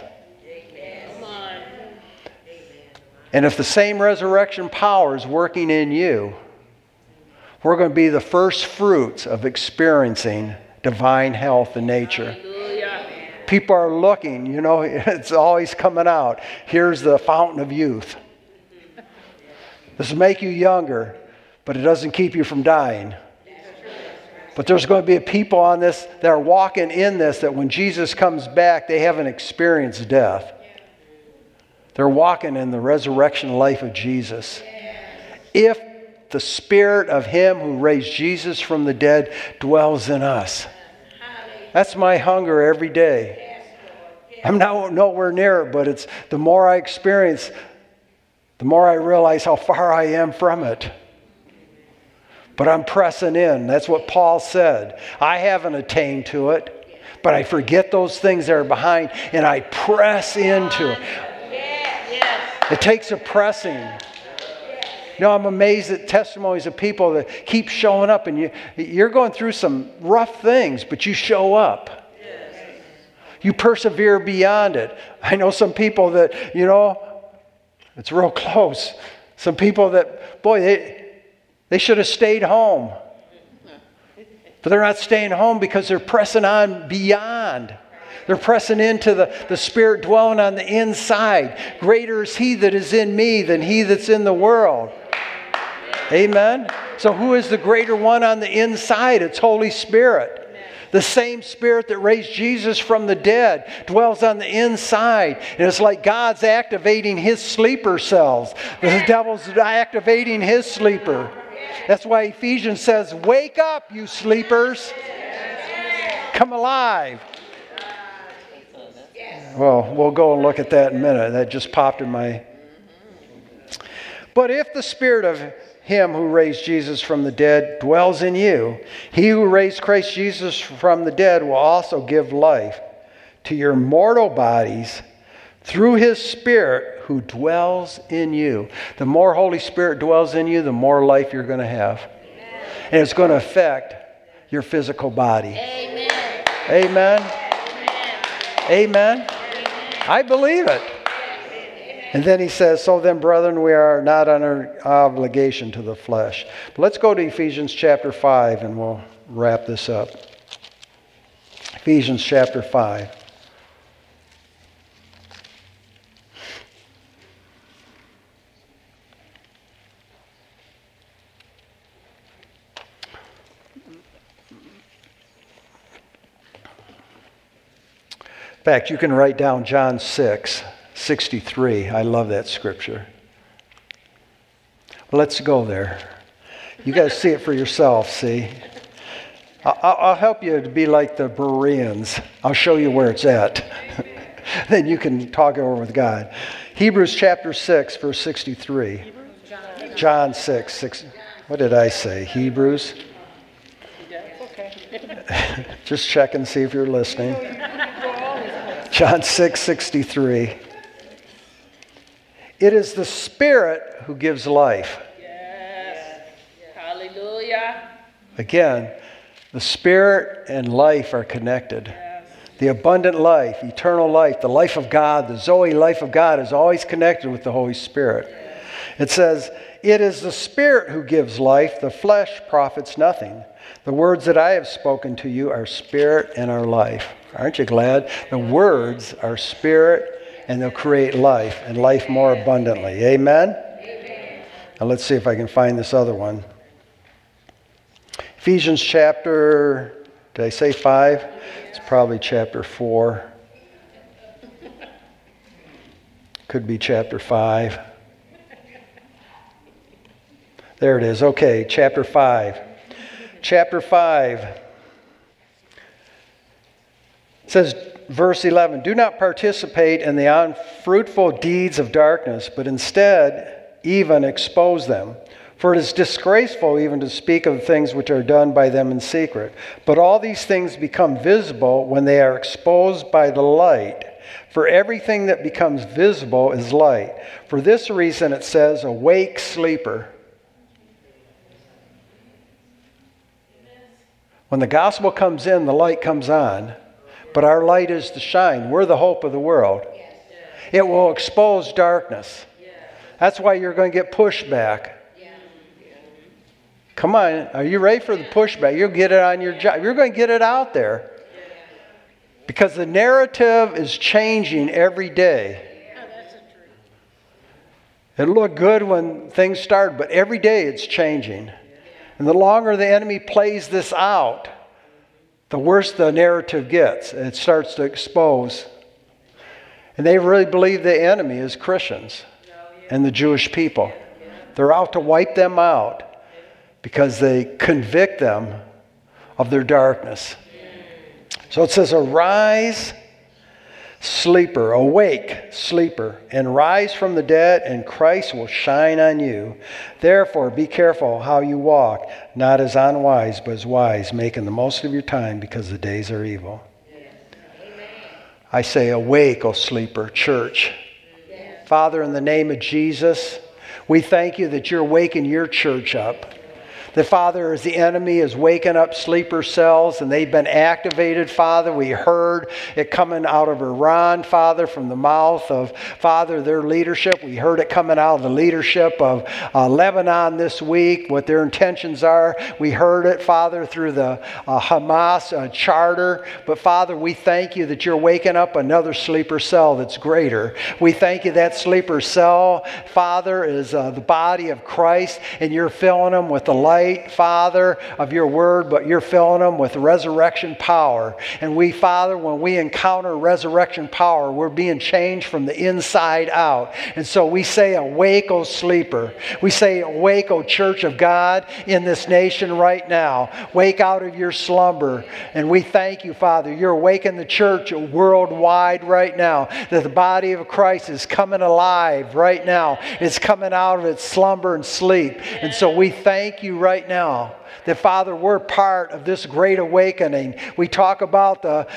And if the same resurrection power is working in you, we're going to be the first fruits of experiencing divine health in nature. People are looking, it's always coming out. Here's the fountain of youth. This will make you younger, but it doesn't keep you from dying. But there's going to be a people on this that are walking in this, that when Jesus comes back, they haven't experienced death. They're walking in the resurrection life of Jesus. If the Spirit of Him who raised Jesus from the dead dwells in us. That's my hunger every day. I'm nowhere near it, but it's the more I experience, the more I realize how far I am from it. But I'm pressing in. That's what Paul said. I haven't attained to it, but I forget those things that are behind and I press into it. It takes a pressing. I'm amazed at testimonies of people that keep showing up, and you're going through some rough things, but you show up. You persevere beyond it. I know some people that, it's real close. Some people that, they should have stayed home. But they're not staying home because they're pressing on beyond. They're pressing into the Spirit dwelling on the inside. Greater is He that is in me than he that's in the world. Amen? So who is the greater one on the inside? It's Holy Spirit. The same Spirit that raised Jesus from the dead dwells on the inside. And it's like God's activating His sleeper cells. The devil's activating his sleeper. That's why Ephesians says, wake up, you sleepers. Come alive. Well, we'll go and look at that in a minute. That just popped in my... But if the Spirit of him who raised Jesus from the dead dwells in you. He who raised Christ Jesus from the dead will also give life to your mortal bodies through his Spirit who dwells in you. The more Holy Spirit dwells in you, the more life you're going to have. Amen. And it's going to affect your physical body. Amen. Amen. Amen. I believe it. And then he says, so then, brethren, we are not under obligation to the flesh. But let's go to Ephesians chapter 5 and we'll wrap this up. Ephesians chapter 5. In fact, you can write down John 6:63. I love that scripture. Well, let's go there. You guys see it for yourself, see? I'll help you to be like the Bereans. I'll show you where it's at. Then you can talk it over with God. Hebrews chapter 6, verse 63. John 6. What did I say? Hebrews? Just check and see if you're listening. John 6:63. It is the Spirit who gives life. Yes. Hallelujah. Again, the Spirit and life are connected. Yes. The abundant life, eternal life, the life of God, the Zoe life of God is always connected with the Holy Spirit. Yes. It says, it is the Spirit who gives life. The flesh profits nothing. The words that I have spoken to you are spirit and are life. Aren't you glad? The words are spirit and they'll create life and life more abundantly. Amen? Amen. Now let's see if I can find this other one. Ephesians chapter, did I say 5? It's probably chapter 4. Could be chapter 5. There it is. Okay, chapter 5. Chapter 5. It says, verse 11, do not participate in the unfruitful deeds of darkness, but instead even expose them. For it is disgraceful even to speak of things which are done by them in secret. But all these things become visible when they are exposed by the light. For everything that becomes visible is light. For this reason it says, awake, sleeper. When the gospel comes in, the light comes on. But our light is to shine. We're the hope of the world. It will expose darkness. That's why you're going to get pushback. Come on, are you ready for the pushback? You'll get it on your job. You're going to get it out there. Because the narrative is changing every day. It looked good when things started, but every day it's changing. And the longer the enemy plays this out, the worse the narrative gets. And it starts to expose. And they really believe the enemy is Christians and the Jewish people. They're out to wipe them out because they convict them of their darkness. So it says, arise, sleeper, awake, sleeper, and rise from the dead, and Christ will shine on you. Therefore, be careful how you walk, not as unwise, but as wise, making the most of your time because the days are evil. Yes. I say, awake, O sleeper, church. Yes. Father, in the name of Jesus, we thank you that you're waking your church up. The Father, as the enemy is waking up sleeper cells and they've been activated, Father, we heard it coming out of Iran, Father, from the mouth of, Father, their leadership. We heard it coming out of the leadership of Lebanon this week, what their intentions are. We heard it, Father, through the Hamas charter. But Father, we thank you that you're waking up another sleeper cell that's greater. We thank you that sleeper cell, Father, is the body of Christ, and you're filling them with the light light, Father, of your word, but you're filling them with resurrection power. And we, Father, when we encounter resurrection power, we're being changed from the inside out. And so we say, awake, O sleeper. We say, awake, O church of God in this nation right now. Wake out of your slumber. And we thank you, Father. You're awakening the church worldwide right now. That the body of Christ is coming alive right now. It's coming out of its slumber and sleep. And so we thank you right now that, Father, we're part of this great awakening. We talk about the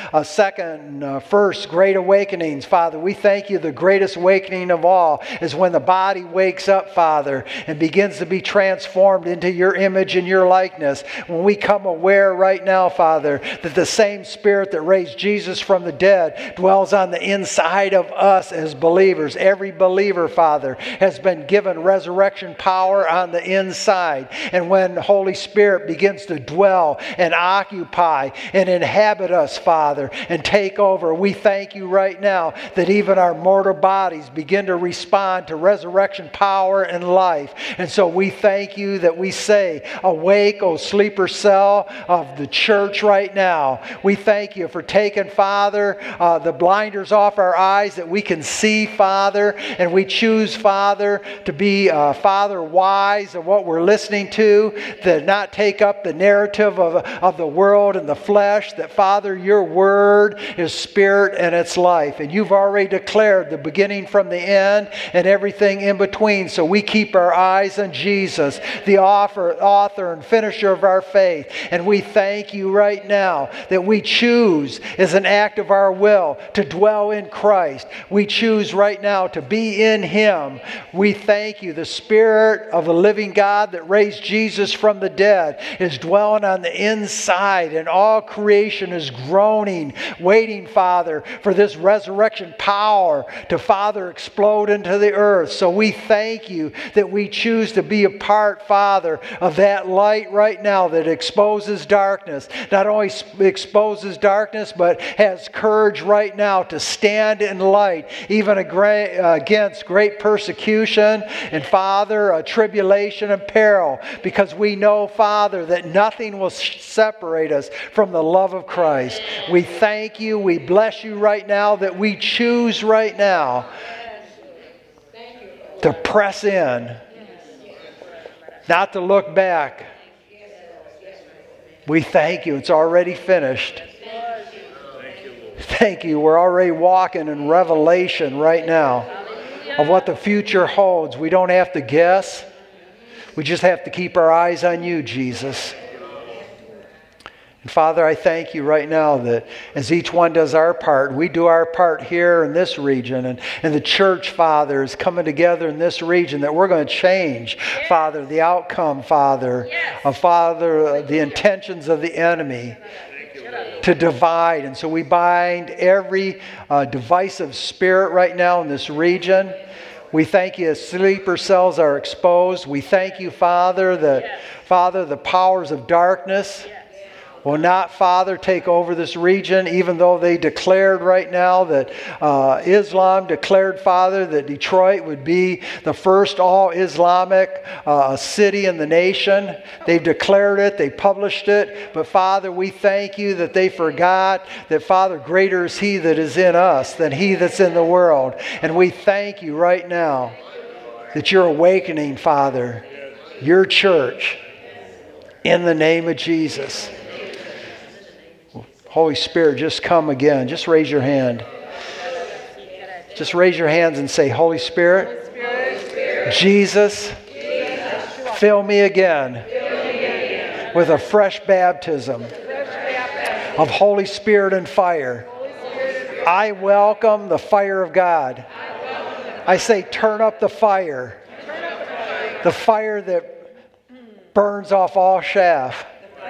first great awakenings, Father. We thank you the greatest awakening of all is when the body wakes up, Father, and begins to be transformed into your image and your likeness. When we come aware right now, Father, that the same Spirit that raised Jesus from the dead dwells on the inside of us as believers. Every believer, Father, has been given resurrection power on the inside. And when the Holy Spirit begins to dwell and occupy and inhabit us, Father, and take over, we thank you right now that even our mortal bodies begin to respond to resurrection power and life. And so we thank you that we say, awake, O sleeper cell of the church right now. We thank you for taking, Father, the blinders off our eyes that we can see, Father, and we choose, Father, to be, Father, wise of what we're listening to not take up the narrative of the world and the flesh, that, Father, your word is spirit and it's life. And you've already declared the beginning from the end and everything in between. So we keep our eyes on Jesus, the author and finisher of our faith. And we thank you right now that we choose as an act of our will to dwell in Christ. We choose right now to be in Him. We thank you. The Spirit of the living God that raised Jesus from the dead is dwelling on the inside, and all creation is groaning, waiting, Father, for this resurrection power to, Father, explode into the earth. So we thank you that we choose to be a part, Father, of that light right now that exposes darkness. Not only exposes darkness, but has courage right now to stand in light, even against great persecution and, Father, tribulation and peril, because we know, Father, that nothing will separate us from the love of Christ. We thank you. We bless you right now that we choose right now to press in, not to look back. We thank you. It's already finished. Thank you. We're already walking in revelation right now of what the future holds. We don't have to guess. We just have to keep our eyes on you, Jesus. And Father, I thank you right now that as each one does our part, we do our part here in this region, and the church, Father, is coming together in this region, that we're going to change, Father, the outcome, Father, of, Father, the intentions of the enemy to divide. And so we bind every divisive spirit right now in this region. We thank you as sleeper cells are exposed. We thank you, Father, that, Father, the powers of darkness will not, Father, take over this region, even though they declared right now that Islam declared, Father, that Detroit would be the first all-Islamic city in the nation. They've declared it. They published it. But, Father, we thank you that they forgot that, Father, greater is He that is in us than he that's in the world. And we thank you right now that you're awakening, Father, your church in the name of Jesus. Holy Spirit, just come again. Just raise your hand. Just raise your hands and say, Holy Spirit, Jesus, fill me again with a fresh baptism of Holy Spirit and fire. I welcome the fire of God. I say, turn up the fire. The fire that burns off all chaff.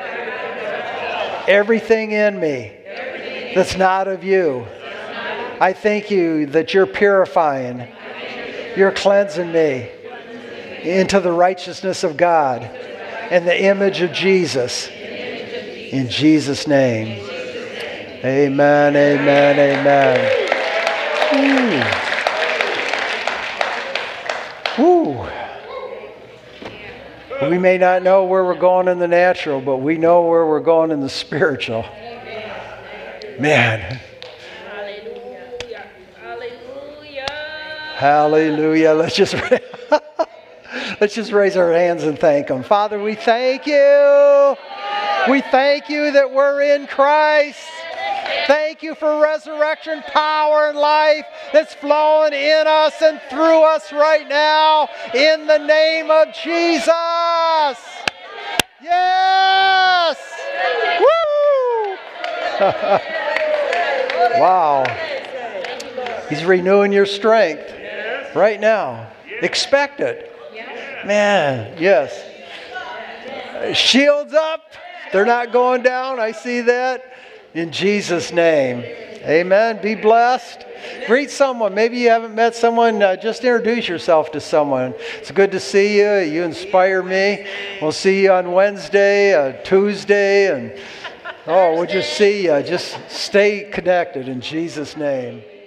Everything in me that's not of you. I thank you that you're purifying. You're cleansing me into the righteousness of God and the image of Jesus. In Jesus' name. Amen, amen, amen. Ooh. We may not know where we're going in the natural, but we know where we're going in the spiritual. Man. Hallelujah. Hallelujah. Hallelujah. Let's just raise our hands and thank Him. Father, we thank you. We thank you that we're in Christ. Thank you for resurrection power and life that's flowing in us and through us right now in the name of Jesus. Yes! Woo! Wow. He's renewing your strength right now. Expect it. Man, yes. Shields up. They're not going down. I see that. In Jesus' name. Amen. Be blessed. Greet someone. Maybe you haven't met someone. Just introduce yourself to someone. It's good to see you. You inspire me. We'll see you on Wednesday, Tuesday, and we'll just see you. Just stay connected in Jesus' name.